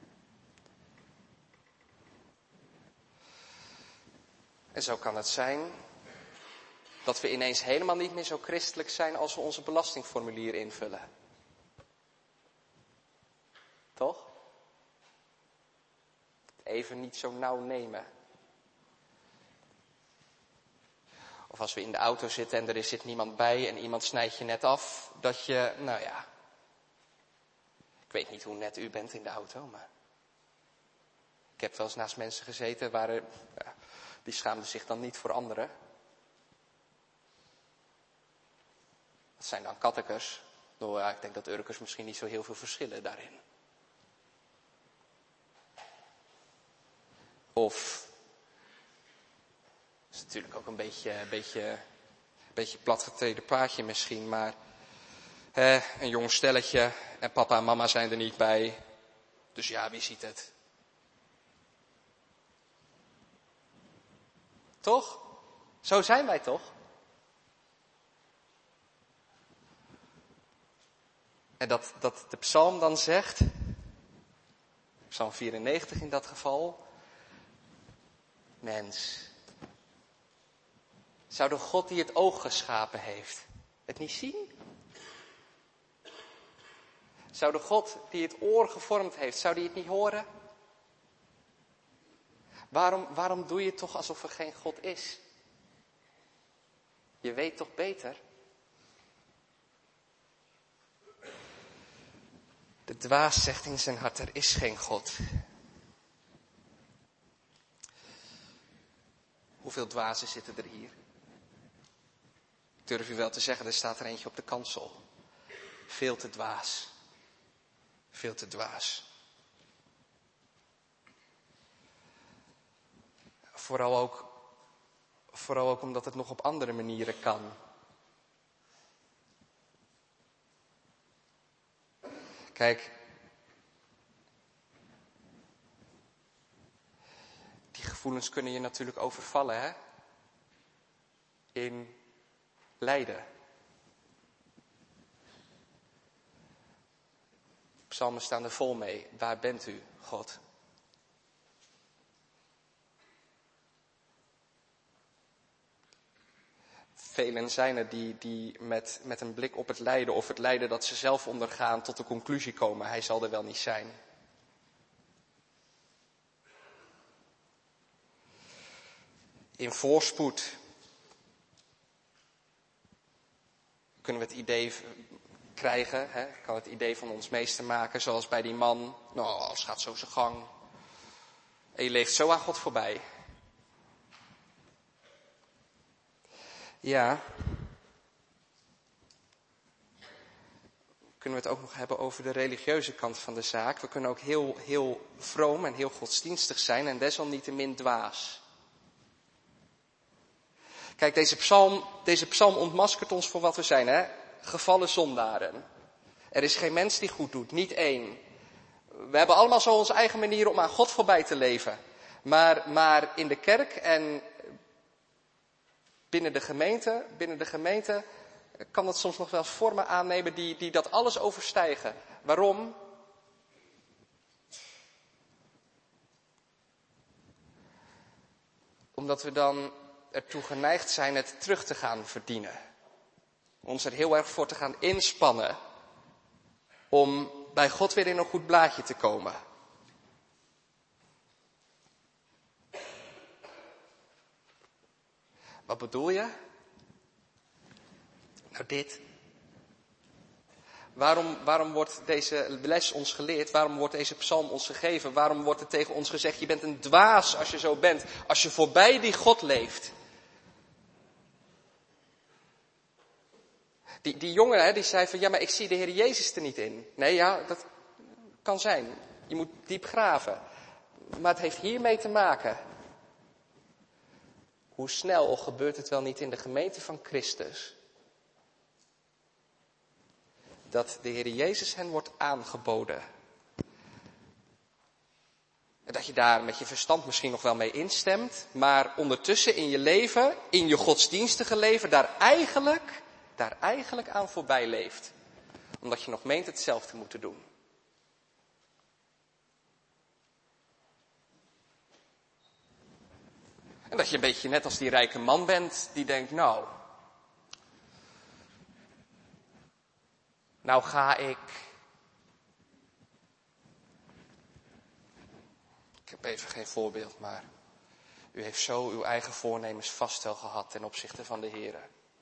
En zo kan het zijn dat we ineens helemaal niet meer zo christelijk zijn als we onze belastingformulier invullen. Toch? Even niet zo nauw nemen. Of als we in de auto zitten en er zit niemand bij en iemand snijdt je net af, dat je, nou ja, ik weet niet hoe net u bent in de auto, maar ik heb wel eens naast mensen gezeten waar, er, ja, die schaamden zich dan niet voor anderen. Dat zijn dan kattekers. Nou ja, ik denk dat Urkers misschien niet zo heel veel verschillen daarin. Of, dat is natuurlijk ook een beetje, een beetje, een beetje platgetreden paadje misschien, maar hè, een jong stelletje en papa en mama zijn er niet bij. Dus ja, wie ziet het? Toch? Zo zijn wij toch? En dat, dat de psalm dan zegt, psalm vierennegentig in dat geval, mens, zou de God die het oog geschapen heeft het niet zien? Zou de God die het oor gevormd heeft, zou die het niet horen? Waarom, waarom doe je toch alsof er geen God is? Je weet toch beter? De dwaas zegt in zijn hart, er is geen God. Hoeveel dwazen zitten er hier? Ik durf u wel te zeggen, er staat er eentje op de kansel. Veel te dwaas. Veel te dwaas. Vooral ook, vooral ook omdat het nog op andere manieren kan. Kijk, die gevoelens kunnen je natuurlijk overvallen, hè? In lijden. Psalmen staan er vol mee. Waar bent u, God? Velen zijn er die, die met, met een blik op het lijden of het lijden dat ze zelf ondergaan tot de conclusie komen, hij zal er wel niet zijn. In voorspoed kunnen we het idee krijgen, hè, kan het idee van ons meester maken, zoals bij die man. Nou, alles gaat zo zijn gang. En je leeft zo aan God voorbij. Ja. Kunnen we het ook nog hebben over de religieuze kant van de zaak. We kunnen ook heel, heel vroom en heel godsdienstig zijn en desalniettemin dwaas. Kijk, deze psalm, deze psalm ontmaskert ons voor wat we zijn, hè? Gevallen zondaren. Er is geen mens die goed doet, niet één. We hebben allemaal zo onze eigen manieren om aan God voorbij te leven. Maar, maar in de kerk en binnen de gemeente, binnen de gemeente kan dat soms nog wel vormen aannemen die, die dat alles overstijgen. Waarom? Omdat we dan ertoe geneigd zijn het terug te gaan verdienen. Ons er heel erg voor te gaan inspannen om bij God weer in een goed blaadje te komen. Wat bedoel je? Nou dit. Waarom, waarom wordt deze les ons geleerd? Waarom wordt deze psalm ons gegeven? Waarom wordt er tegen ons gezegd, je bent een dwaas als je zo bent, als je voorbij die God leeft? Die, die jongen hè, die zei van, ja maar ik zie de Heer Jezus er niet in. Nee ja, dat kan zijn. Je moet diep graven. Maar het heeft hiermee te maken. Hoe snel gebeurt het wel niet in de gemeente van Christus? Dat de Heer Jezus hen wordt aangeboden. En dat je daar met je verstand misschien nog wel mee instemt. Maar ondertussen in je leven, in je godsdienstige leven, daar eigenlijk, daar eigenlijk aan voorbij leeft. Omdat je nog meent het zelf te moeten doen. En dat je een beetje net als die rijke man bent die denkt, nou, nou ga ik, ik heb even geen voorbeeld, maar u heeft zo uw eigen voornemens vast wel gehad ten opzichte van de Here.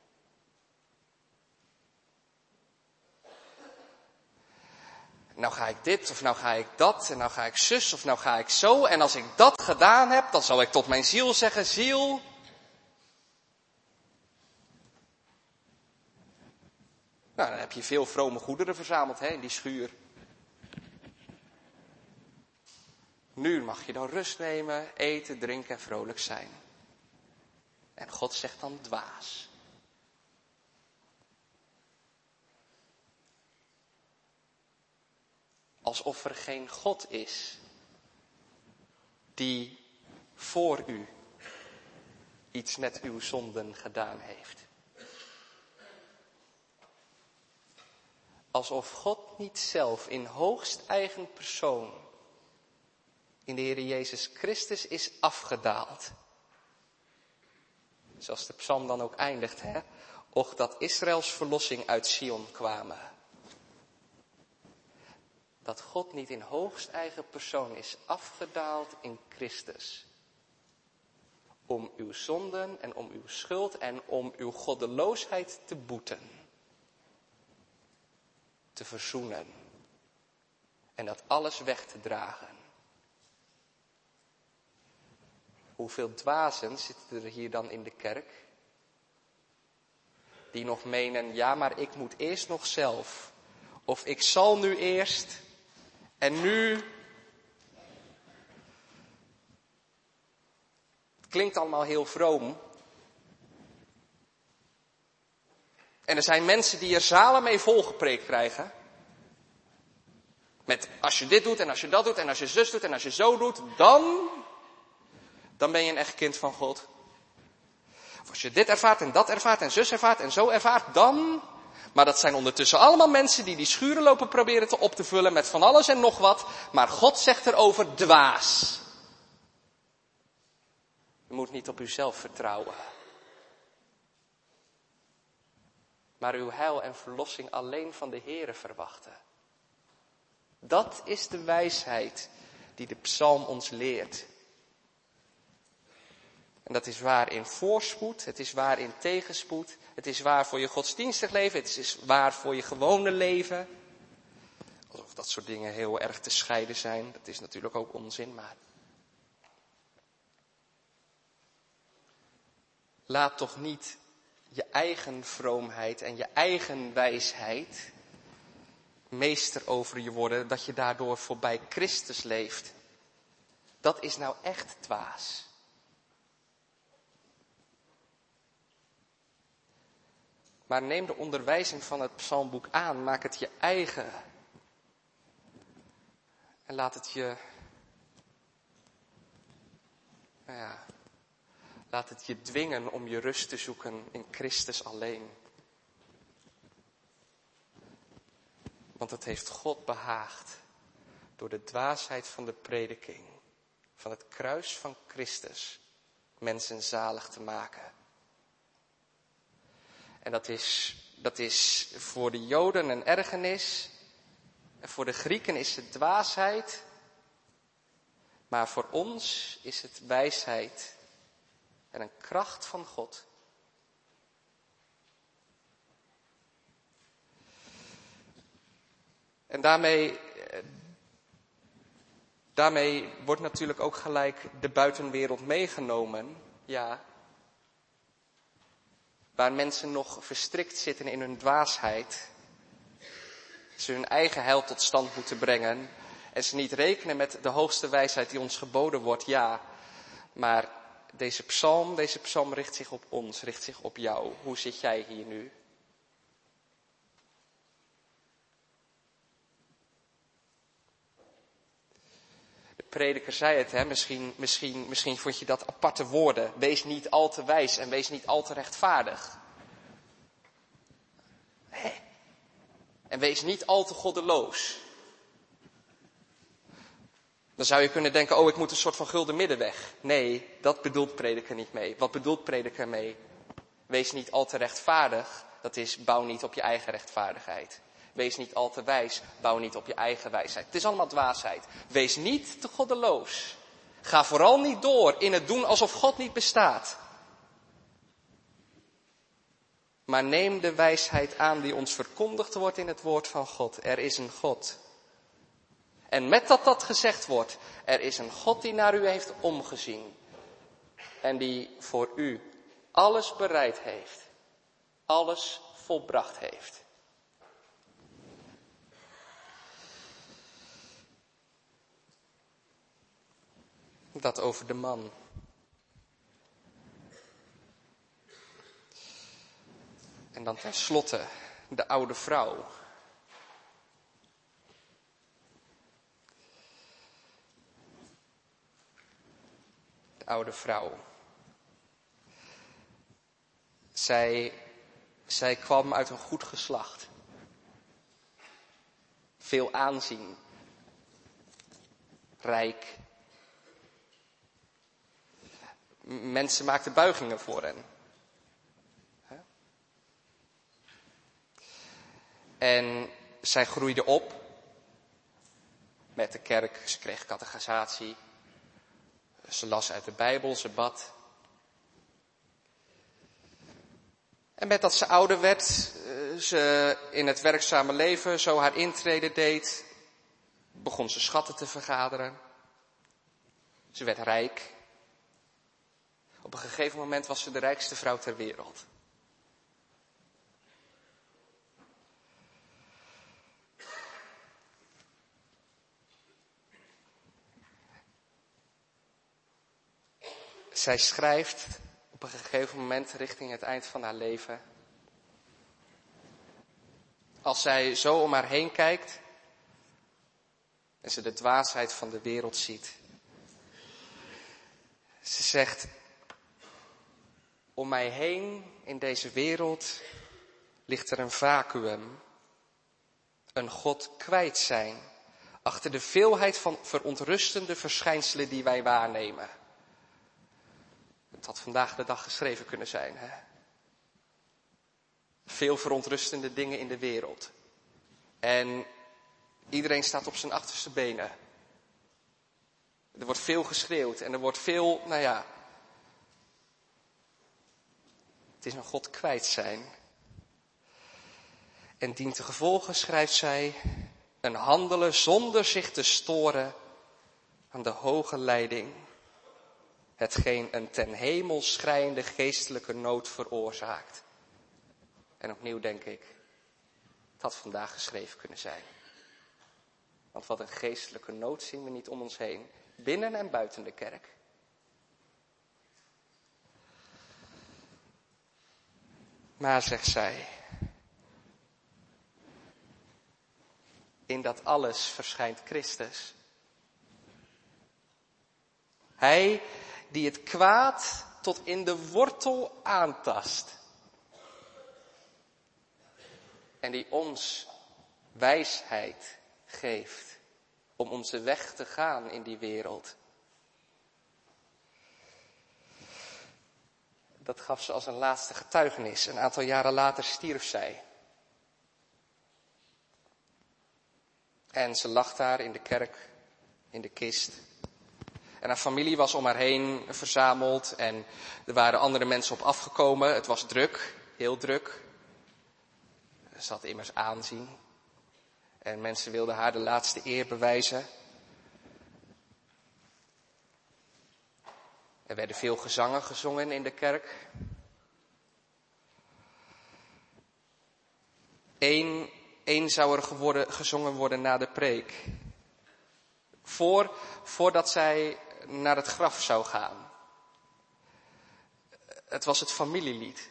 Nou ga ik dit, of nou ga ik dat, en nou ga ik zus, of nou ga ik zo. En als ik dat gedaan heb, dan zal ik tot mijn ziel zeggen, ziel. Nou, dan heb je veel vrome goederen verzameld hè, in die schuur. Nu mag je dan rust nemen, eten, drinken en vrolijk zijn. En God zegt dan dwaas. Alsof er geen God is die voor u iets met uw zonden gedaan heeft. Alsof God niet zelf in hoogst eigen persoon in de Heer Jezus Christus is afgedaald. Zoals de psalm dan ook eindigt, hè? Och dat Israëls verlossing uit Sion kwamen. Dat God niet in hoogst eigen persoon is afgedaald in Christus. Om uw zonden en om uw schuld en om uw goddeloosheid te boeten. Te verzoenen. En dat alles weg te dragen. Hoeveel dwazen zitten er hier dan in de kerk? Die nog menen, ja maar ik moet eerst nog zelf. Of ik zal nu eerst. En nu. Het klinkt allemaal heel vroom. En er zijn mensen die er zalen mee volgepreekt krijgen. Met als je dit doet en als je dat doet en als je zus doet en als je zo doet, dan, dan ben je een echt kind van God. Of als je dit ervaart en dat ervaart en zus ervaart en zo ervaart, dan. Maar dat zijn ondertussen allemaal mensen die die schuren lopen proberen te op te vullen met van alles en nog wat. Maar God zegt erover dwaas. U moet niet op uzelf vertrouwen. Maar uw heil en verlossing alleen van de Heere verwachten. Dat is de wijsheid die de psalm ons leert. En dat is waar in voorspoed, het is waar in tegenspoed, het is waar voor je godsdienstig leven, het is waar voor je gewone leven. Alsof dat soort dingen heel erg te scheiden zijn, dat is natuurlijk ook onzin, maar laat toch niet je eigen vroomheid en je eigen wijsheid meester over je worden, dat je daardoor voorbij Christus leeft. Dat is nou echt dwaas. Maar neem de onderwijzing van het psalmboek aan, maak het je eigen. En laat het je, nou ja, laat het je dwingen om je rust te zoeken in Christus alleen. Want het heeft God behaagd door de dwaasheid van de prediking, van het kruis van Christus, mensen zalig te maken. En dat is, dat is voor de Joden een ergernis. En voor de Grieken is het dwaasheid. Maar voor ons is het wijsheid en een kracht van God. En daarmee, daarmee wordt natuurlijk ook gelijk de buitenwereld meegenomen. Ja. Waar mensen nog verstrikt zitten in hun dwaasheid. Ze hun eigen heil tot stand moeten brengen. En ze niet rekenen met de hoogste wijsheid die ons geboden wordt. Ja, maar deze psalm, deze psalm richt zich op ons, richt zich op jou. Hoe zit jij hier nu? De prediker zei het, hè? Misschien, misschien, misschien vond je dat aparte woorden. Wees niet al te wijs en wees niet al te rechtvaardig. Hè? En wees niet al te goddeloos. Dan zou je kunnen denken, oh, ik moet een soort van gulden middenweg. Nee, dat bedoelt prediker niet mee. Wat bedoelt prediker mee? Wees niet al te rechtvaardig. Dat is, bouw niet op je eigen rechtvaardigheid. Wees niet al te wijs. Bouw niet op je eigen wijsheid. Het is allemaal dwaasheid. Wees niet te goddeloos. Ga vooral niet door in het doen alsof God niet bestaat. Maar neem de wijsheid aan die ons verkondigd wordt in het woord van God. Er is een God. En met dat dat gezegd wordt, er is een God die naar u heeft omgezien. En die voor u alles bereid heeft. Alles volbracht heeft. Dat over de man. En dan tenslotte de oude vrouw. De oude vrouw. Zij, zij kwam uit een goed geslacht. Veel aanzien. Rijk. Mensen maakten buigingen voor hen. En zij groeide op met de kerk. Ze kreeg catechisatie. Ze las uit de Bijbel, ze bad. En met dat ze ouder werd, ze in het werkzame leven zo haar intrede deed, begon ze schatten te vergaderen. Ze werd rijk. Op een gegeven moment was ze de rijkste vrouw ter wereld. Zij schrijft op een gegeven moment richting het eind van haar leven. Als zij zo om haar heen kijkt en ze de dwaasheid van de wereld ziet. Ze zegt, om mij heen in deze wereld ligt er een vacuüm. Een God kwijt zijn achter de veelheid van verontrustende verschijnselen die wij waarnemen. Het had vandaag de dag geschreven kunnen zijn. Hè? Veel verontrustende dingen in de wereld. En iedereen staat op zijn achterste benen. Er wordt veel geschreeuwd en er wordt veel, nou ja, Het is een God kwijt zijn. En dient de gevolgen, schrijft zij, een handelen zonder zich te storen aan de hoge leiding. Hetgeen een ten hemel schreiende geestelijke nood veroorzaakt. En opnieuw denk ik, het had vandaag geschreven kunnen zijn. Want wat een geestelijke nood zien we niet om ons heen, binnen en buiten de kerk. Maar, zegt zij, in dat alles verschijnt Christus. Hij die het kwaad tot in de wortel aantast. En die ons wijsheid geeft om onze weg te gaan in die wereld. Dat gaf ze als een laatste getuigenis. Een aantal jaren later stierf zij. En ze lag daar in de kerk, in de kist. En haar familie was om haar heen verzameld en er waren andere mensen op afgekomen. Het was druk, heel druk. Ze had immers aanzien. En mensen wilden haar de laatste eer bewijzen. Er werden veel gezangen gezongen in de kerk. Eén, één zou er geworden, gezongen worden na de preek. Voor, voordat zij naar het graf zou gaan. Het was het familielied.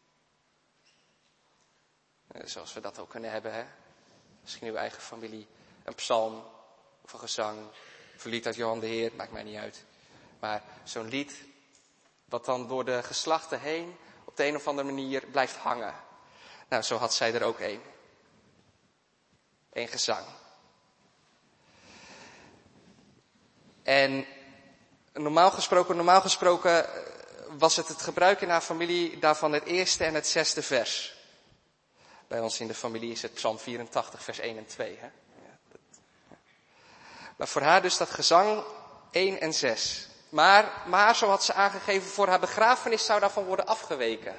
Zoals we dat ook kunnen hebben, hè? Misschien uw eigen familie. Een psalm of een gezang. Of een lied uit Johan de Heer, maakt mij niet uit. Maar zo'n lied wat dan door de geslachten heen op de een of andere manier blijft hangen. Nou, zo had zij er ook één. Eén gezang. En normaal gesproken, normaal gesproken was het het gebruik in haar familie daarvan het eerste en het zesde vers. Bij ons in de familie is het Psalm vierentachtig, vers één en twee. Hè? Ja, dat, ja. Maar voor haar dus dat gezang één en zes. Maar, maar, zo had ze aangegeven, voor haar begrafenis zou daarvan worden afgeweken.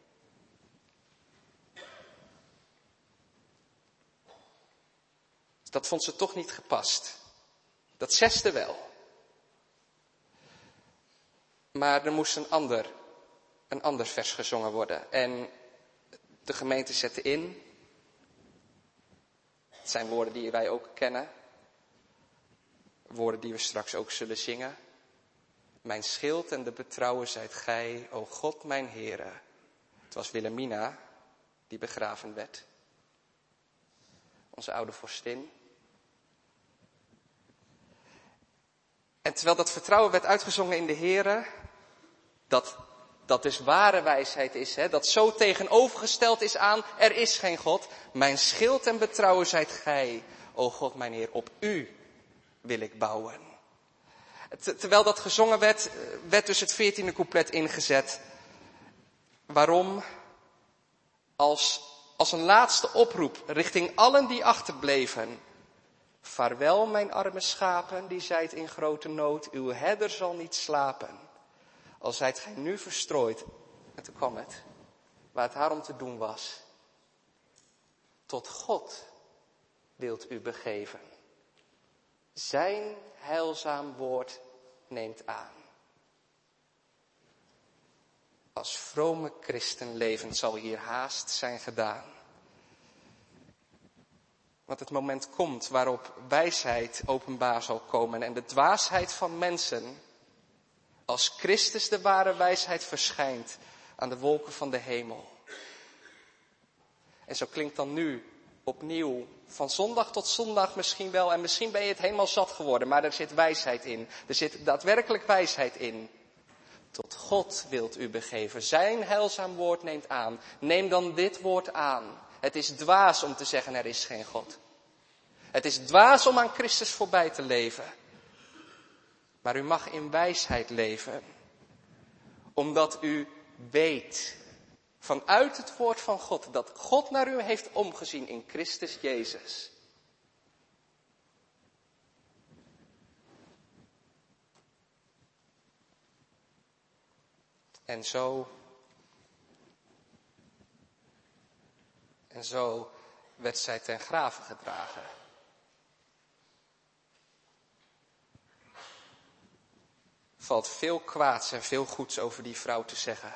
Dat vond ze toch niet gepast. Dat zesde wel. Maar er moest een ander, een ander vers gezongen worden. En de gemeente zette in. Het zijn woorden die wij ook kennen. Woorden die we straks ook zullen zingen. Mijn schild en de betrouwen zijt gij, o God mijn Heere. Het was Wilhelmina die begraven werd. Onze oude vorstin. En terwijl dat vertrouwen werd uitgezongen in de Heere, dat, dat dus ware wijsheid is, hè, dat zo tegenovergesteld is aan, er is geen God. Mijn schild en betrouwen zijt gij, o God mijn Heer, op u wil ik bouwen. Terwijl dat gezongen werd, werd dus het veertiende couplet ingezet. Waarom? Als, als een laatste oproep richting allen die achterbleven. Vaarwel, mijn arme schapen, die zijt in grote nood, uw herder zal niet slapen. Al zijt gij nu verstrooid, en toen kwam het, waar het haar om te doen was. Tot God wilt u begeven. Zijn heilzaam woord neemt aan. Als vrome christenleven zal hier haast zijn gedaan. Want het moment komt waarop wijsheid openbaar zal komen en de dwaasheid van mensen, als Christus de ware wijsheid verschijnt aan de wolken van de hemel. En zo klinkt dan nu opnieuw, van zondag tot zondag misschien wel, en misschien ben je het helemaal zat geworden, maar er zit wijsheid in. Er zit daadwerkelijk wijsheid in. Tot God wilt u begeven. Zijn heilzaam woord neemt aan. Neem dan dit woord aan. Het is dwaas om te zeggen er is geen God. Het is dwaas om aan Christus voorbij te leven. Maar u mag in wijsheid leven. Omdat u weet, vanuit het woord van God, dat God naar u heeft omgezien in Christus Jezus. En zo En zo werd zij ten grave gedragen. Er valt veel kwaads en veel goeds over die vrouw te zeggen.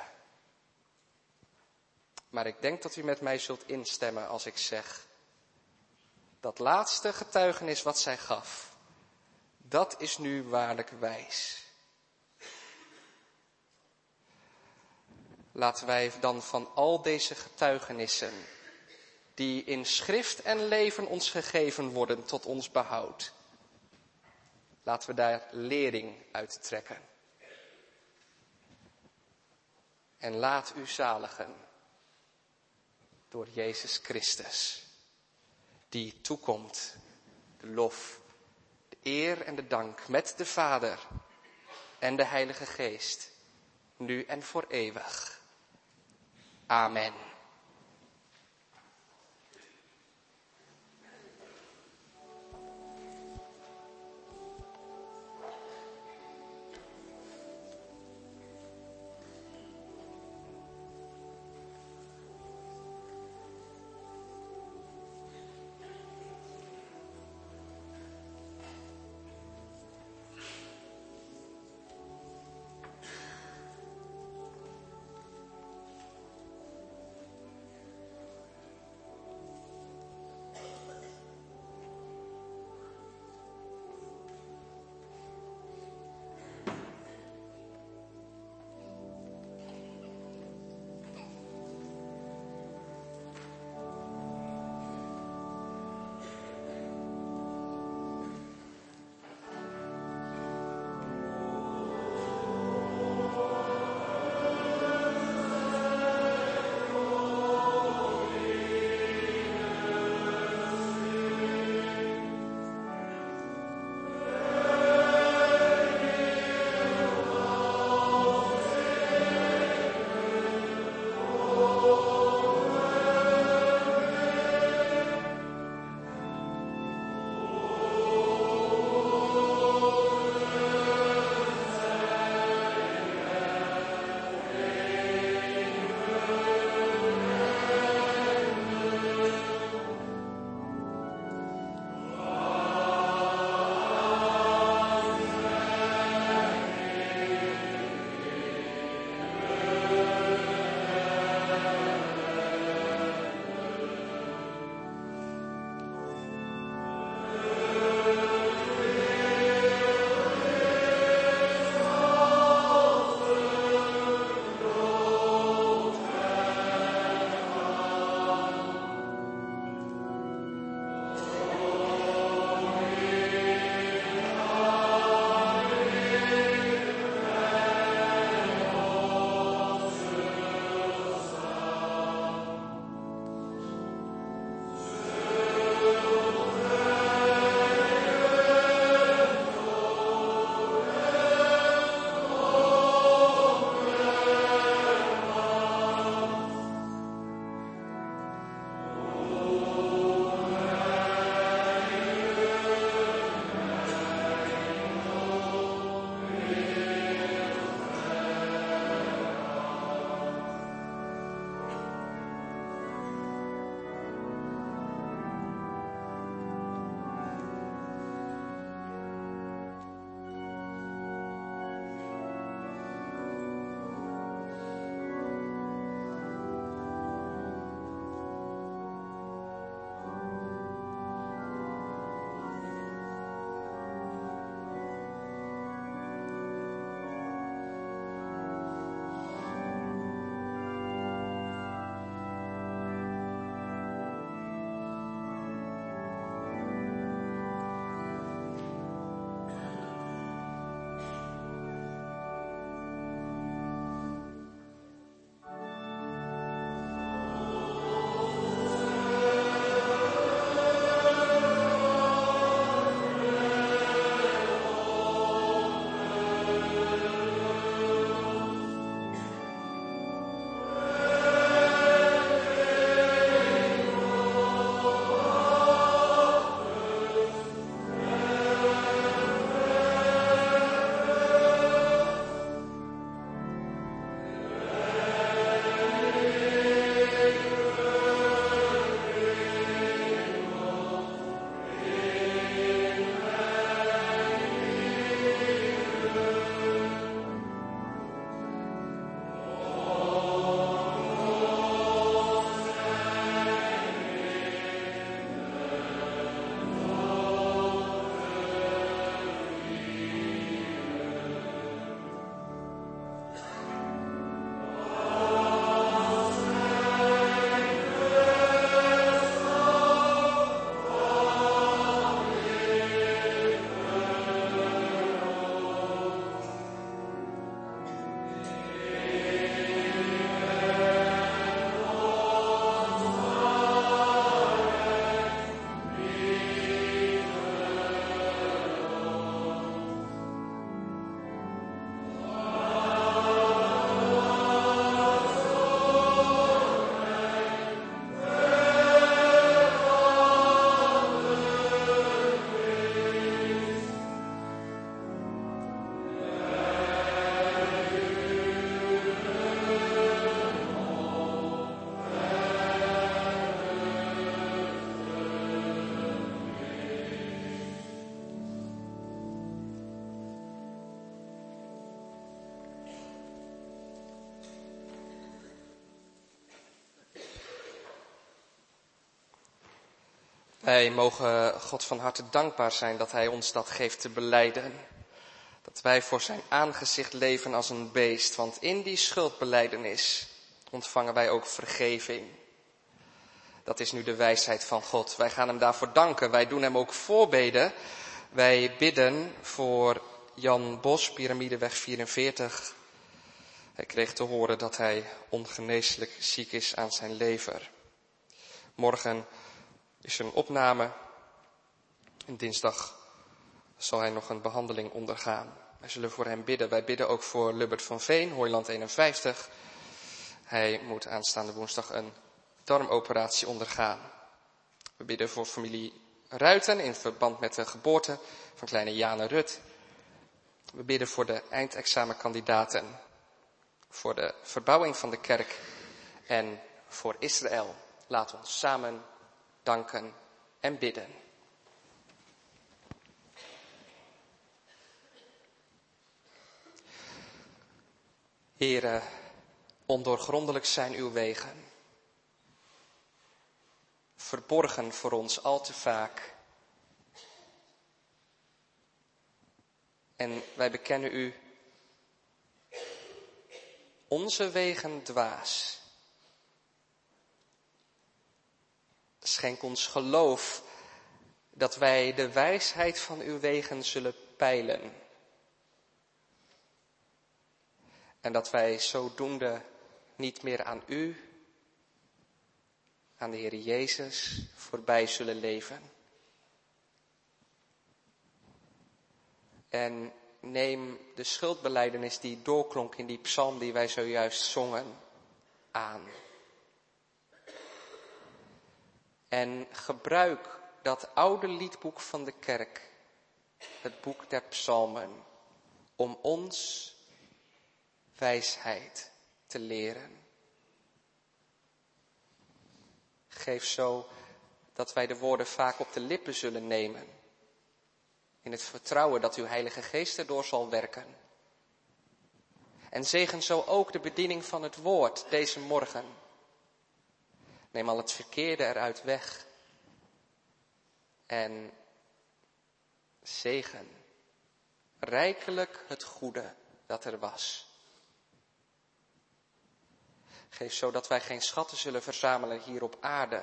Maar ik denk dat u met mij zult instemmen als ik zeg, dat laatste getuigenis wat zij gaf, dat is nu waarlijk wijs. Laten wij dan van al deze getuigenissen, die in schrift en leven ons gegeven worden tot ons behoud, laten we daar lering uit trekken. En laat u zaligen door Jezus Christus, die toekomt de lof, de eer en de dank met de Vader en de Heilige Geest, nu en voor eeuwig. Amen. Wij mogen God van harte dankbaar zijn dat hij ons dat geeft te belijden. Dat wij voor zijn aangezicht leven als een beest. Want in die schuldbelijdenis ontvangen wij ook vergeving. Dat is nu de wijsheid van God. Wij gaan hem daarvoor danken. Wij doen hem ook voorbeden. Wij bidden voor Jan Bos, Pyramideweg vierenveertig. Hij kreeg te horen dat hij ongeneeslijk ziek is aan zijn lever. Morgen is er een opname. En dinsdag zal hij nog een behandeling ondergaan. Wij zullen voor hem bidden. Wij bidden ook voor Lubbert van Veen, Hooiland eenenvijftig. Hij moet aanstaande woensdag een darmoperatie ondergaan. We bidden voor familie Ruiten in verband met de geboorte van kleine Jane Rut. We bidden voor de eindexamenkandidaten, voor de verbouwing van de kerk en voor Israël. Laat ons samen danken en bidden. Heere, ondoorgrondelijk zijn uw wegen. Verborgen voor ons al te vaak. En wij bekennen u onze wegen dwaas. Schenk ons geloof dat wij de wijsheid van uw wegen zullen peilen. En dat wij zodoende niet meer aan u, aan de Heer Jezus, voorbij zullen leven. En neem de schuldbelijdenis die doorklonk in die psalm die wij zojuist zongen aan. En gebruik dat oude liedboek van de kerk, het boek der psalmen, om ons wijsheid te leren. Geef zo dat wij de woorden vaak op de lippen zullen nemen, in het vertrouwen dat uw Heilige Geest erdoor zal werken. En zegen zo ook de bediening van het woord deze morgen. Neem al het verkeerde eruit weg. En zegen rijkelijk het goede dat er was. Geef zo dat wij geen schatten zullen verzamelen hier op aarde,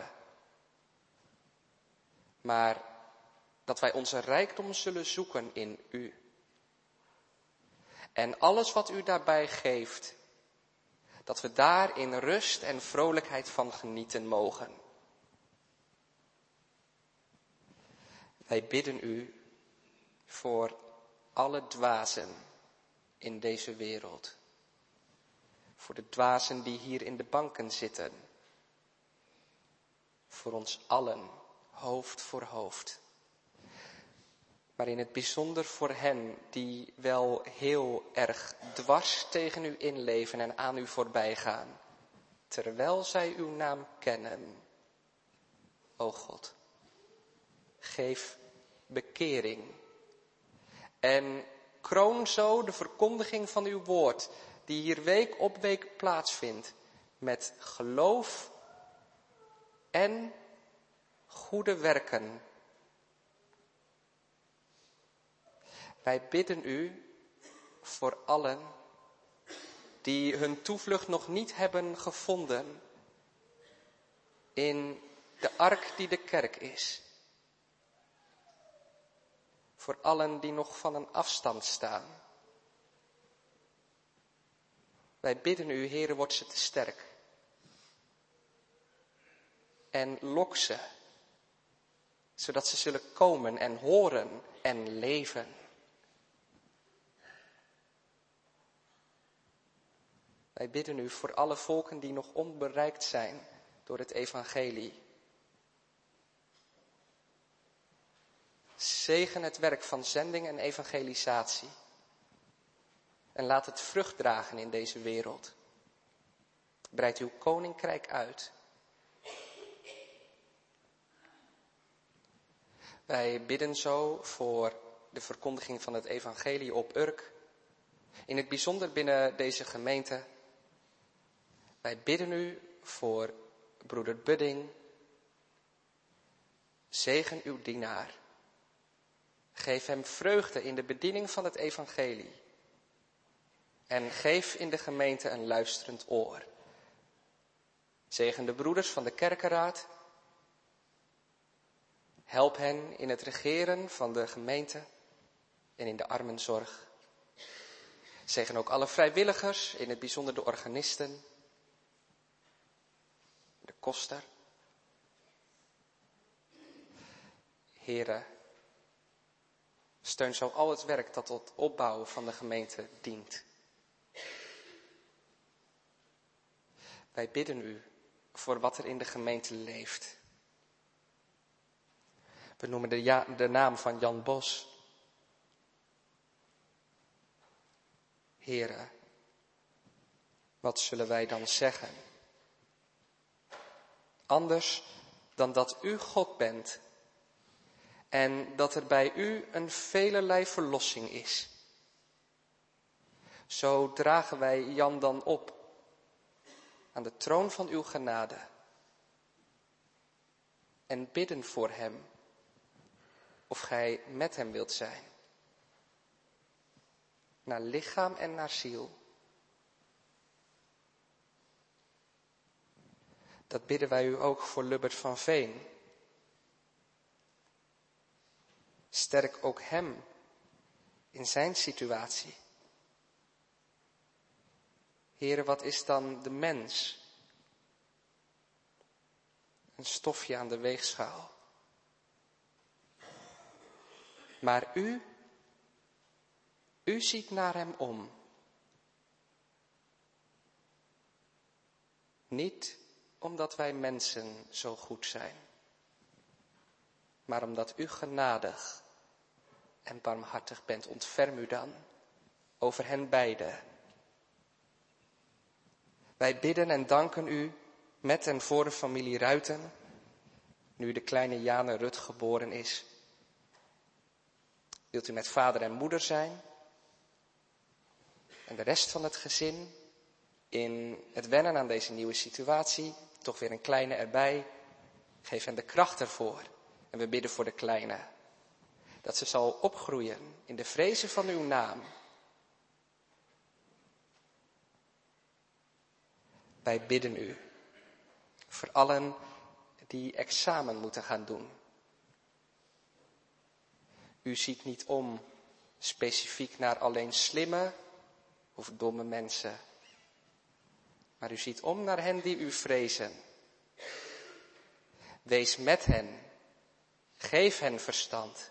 maar dat wij onze rijkdom zullen zoeken in u. En alles wat u daarbij geeft, dat we daar in rust en vrolijkheid van genieten mogen. Wij bidden u voor alle dwazen in deze wereld. Voor de dwazen die hier in de banken zitten. Voor ons allen, hoofd voor hoofd. Maar in het bijzonder voor hen die wel heel erg dwars tegen u inleven en aan u voorbij gaan. Terwijl zij uw naam kennen. O God, geef bekering. En kroon zo de verkondiging van uw woord, die hier week op week plaatsvindt, met geloof en goede werken. Wij bidden u voor allen die hun toevlucht nog niet hebben gevonden in de ark die de kerk is. Voor allen die nog van een afstand staan. Wij bidden u, Heere, word ze te sterk. En lok ze, zodat ze zullen komen en horen en leven. Wij bidden u voor alle volken die nog onbereikt zijn door het evangelie. Zegen het werk van zending en evangelisatie. En laat het vrucht dragen in deze wereld. Breid uw koninkrijk uit. Wij bidden zo voor de verkondiging van het evangelie op Urk. In het bijzonder binnen deze gemeente. Wij bidden u voor broeder Budding, Zegen uw dienaar. Geef hem vreugde in de bediening van het evangelie. En geef in de gemeente een luisterend oor. Zegen de broeders van de kerkenraad. Help hen in het regeren van de gemeente en in de armenzorg. Zegen ook alle vrijwilligers, in het bijzonder de organisten, de koster. Here, steun zo al het werk dat tot opbouw van de gemeente dient. Wij bidden u voor wat er in de gemeente leeft. We noemen de, ja, de naam van Jan Bos. Here, wat zullen wij dan zeggen? Anders dan dat u God bent en dat er bij u een velerlei verlossing is. Zo dragen wij Jan dan op aan de troon van uw genade en bidden voor hem of gij met hem wilt zijn. Naar lichaam en naar ziel. Dat bidden wij u ook voor Lubbert van Veen. Sterk ook hem in zijn situatie. Heere, wat is dan de mens? Een stofje aan de weegschaal. Maar u, u ziet naar hem om. Niet omdat wij mensen zo goed zijn, maar omdat u genadig en barmhartig bent. Ontferm u dan over hen beiden. Wij bidden en danken u met en voor de familie Ruiten, nu de kleine Jane Rut geboren is. Wilt u met vader en moeder zijn en de rest van het gezin in het wennen aan deze nieuwe situatie, toch weer een kleine erbij. Geef hen de kracht ervoor. En we bidden voor de kleine. Dat ze zal opgroeien in de vrezen van uw naam. Wij bidden u voor allen die examen moeten gaan doen. U ziet niet om specifiek naar alleen slimme of domme mensen. Maar u ziet om naar hen die u vrezen. Wees met hen. Geef hen verstand.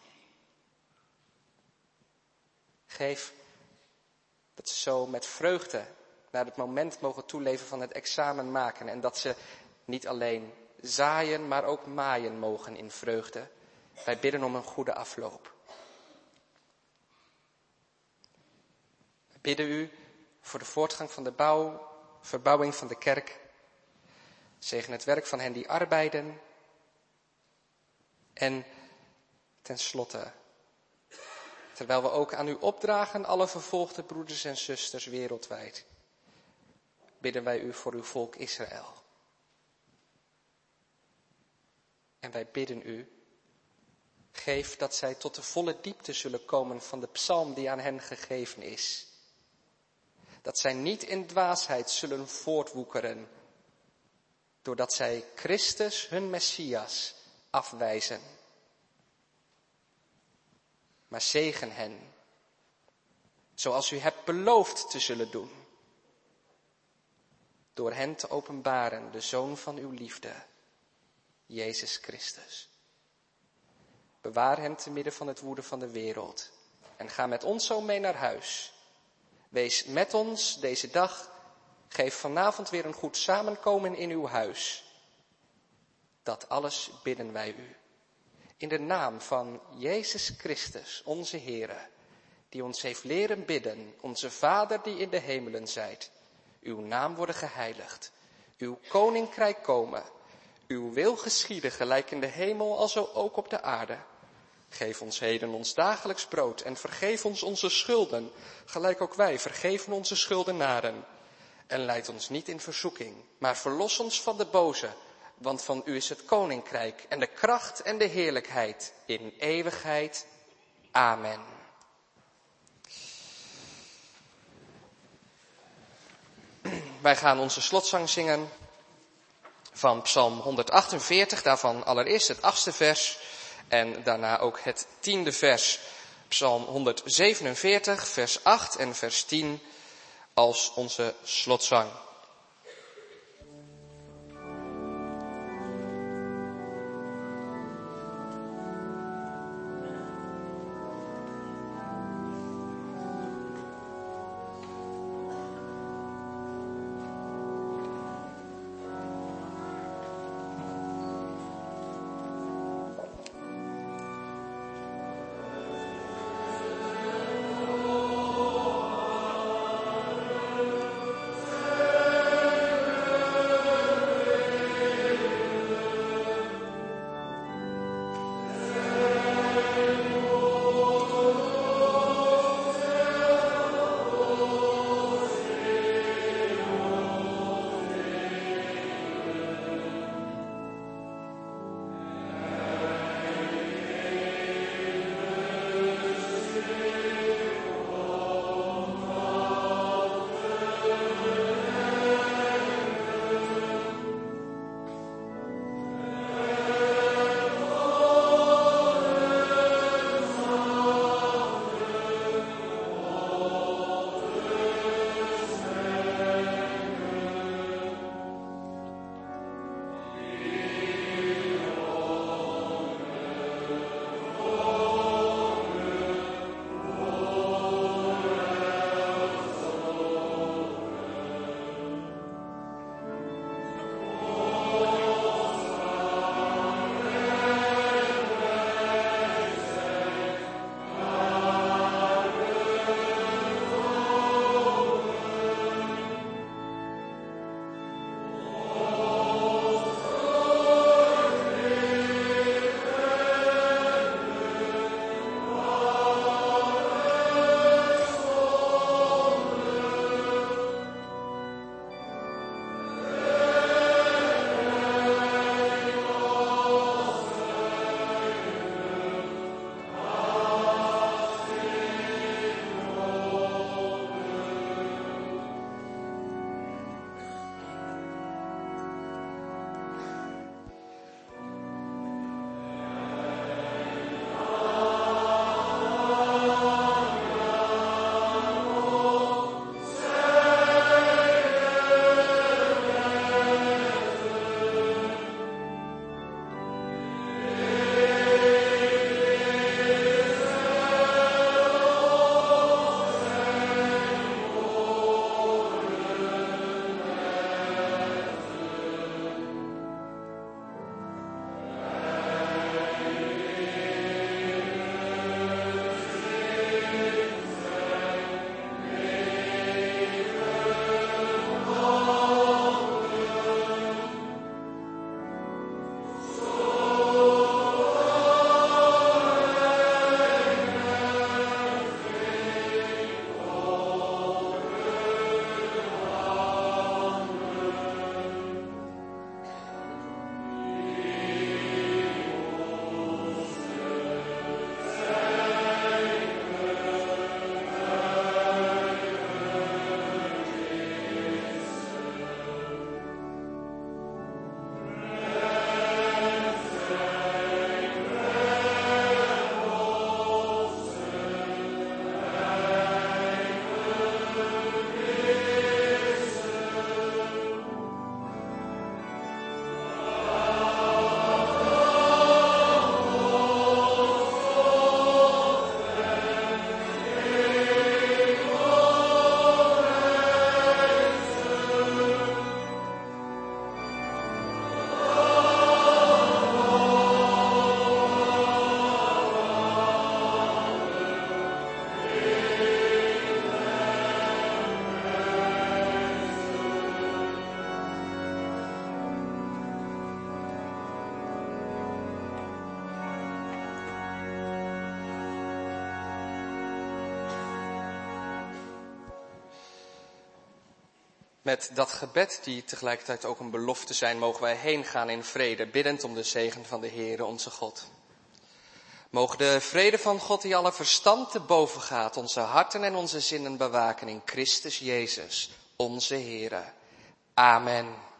Geef dat ze zo met vreugde naar het moment mogen toeleven van het examen maken. En dat ze niet alleen zaaien, maar ook maaien mogen in vreugde. Wij bidden om een goede afloop. We bidden u voor de voortgang van de bouw, verbouwing van de kerk. Zegen het werk van hen die arbeiden. En tenslotte, terwijl we ook aan u opdragen, alle vervolgde broeders en zusters wereldwijd, bidden wij u voor uw volk Israël. En wij bidden u, geef dat zij tot de volle diepte zullen komen van de psalm die aan hen gegeven is. Dat zij niet in dwaasheid zullen voortwoekeren, doordat zij Christus, hun Messias, afwijzen. Maar zegen hen, zoals u hebt beloofd te zullen doen. Door hen te openbaren, de Zoon van uw liefde, Jezus Christus. Bewaar hen te midden van het woede van de wereld. En ga met ons zo mee naar huis. Wees met ons deze dag. Geef vanavond weer een goed samenkomen in uw huis. Dat alles bidden wij u. In de naam van Jezus Christus, onze Heere, die ons heeft leren bidden, onze Vader die in de hemelen zijt. Uw naam worden geheiligd, uw koninkrijk komen, uw wil geschieden gelijk in de hemel alzo ook op de aarde. Geef ons heden ons dagelijks brood en vergeef ons onze schulden, gelijk ook wij vergeven onze schuldenaren. En leid ons niet in verzoeking, maar verlos ons van de boze, want van u is het koninkrijk en de kracht en de heerlijkheid in eeuwigheid. Amen. Wij gaan onze slotzang zingen van Psalm honderdachtenveertig, daarvan allereerst het achtste vers en daarna ook het tiende vers. Psalm honderdzevenenveertig, vers acht en vers tien als onze slotzang. Amen. Met dat gebed, die tegelijkertijd ook een belofte zijn, mogen wij heen gaan in vrede, biddend om de zegen van de Heere onze God. Mogen de vrede van God, die alle verstand te boven gaat, onze harten en onze zinnen bewaken in Christus Jezus, onze Heere. Amen.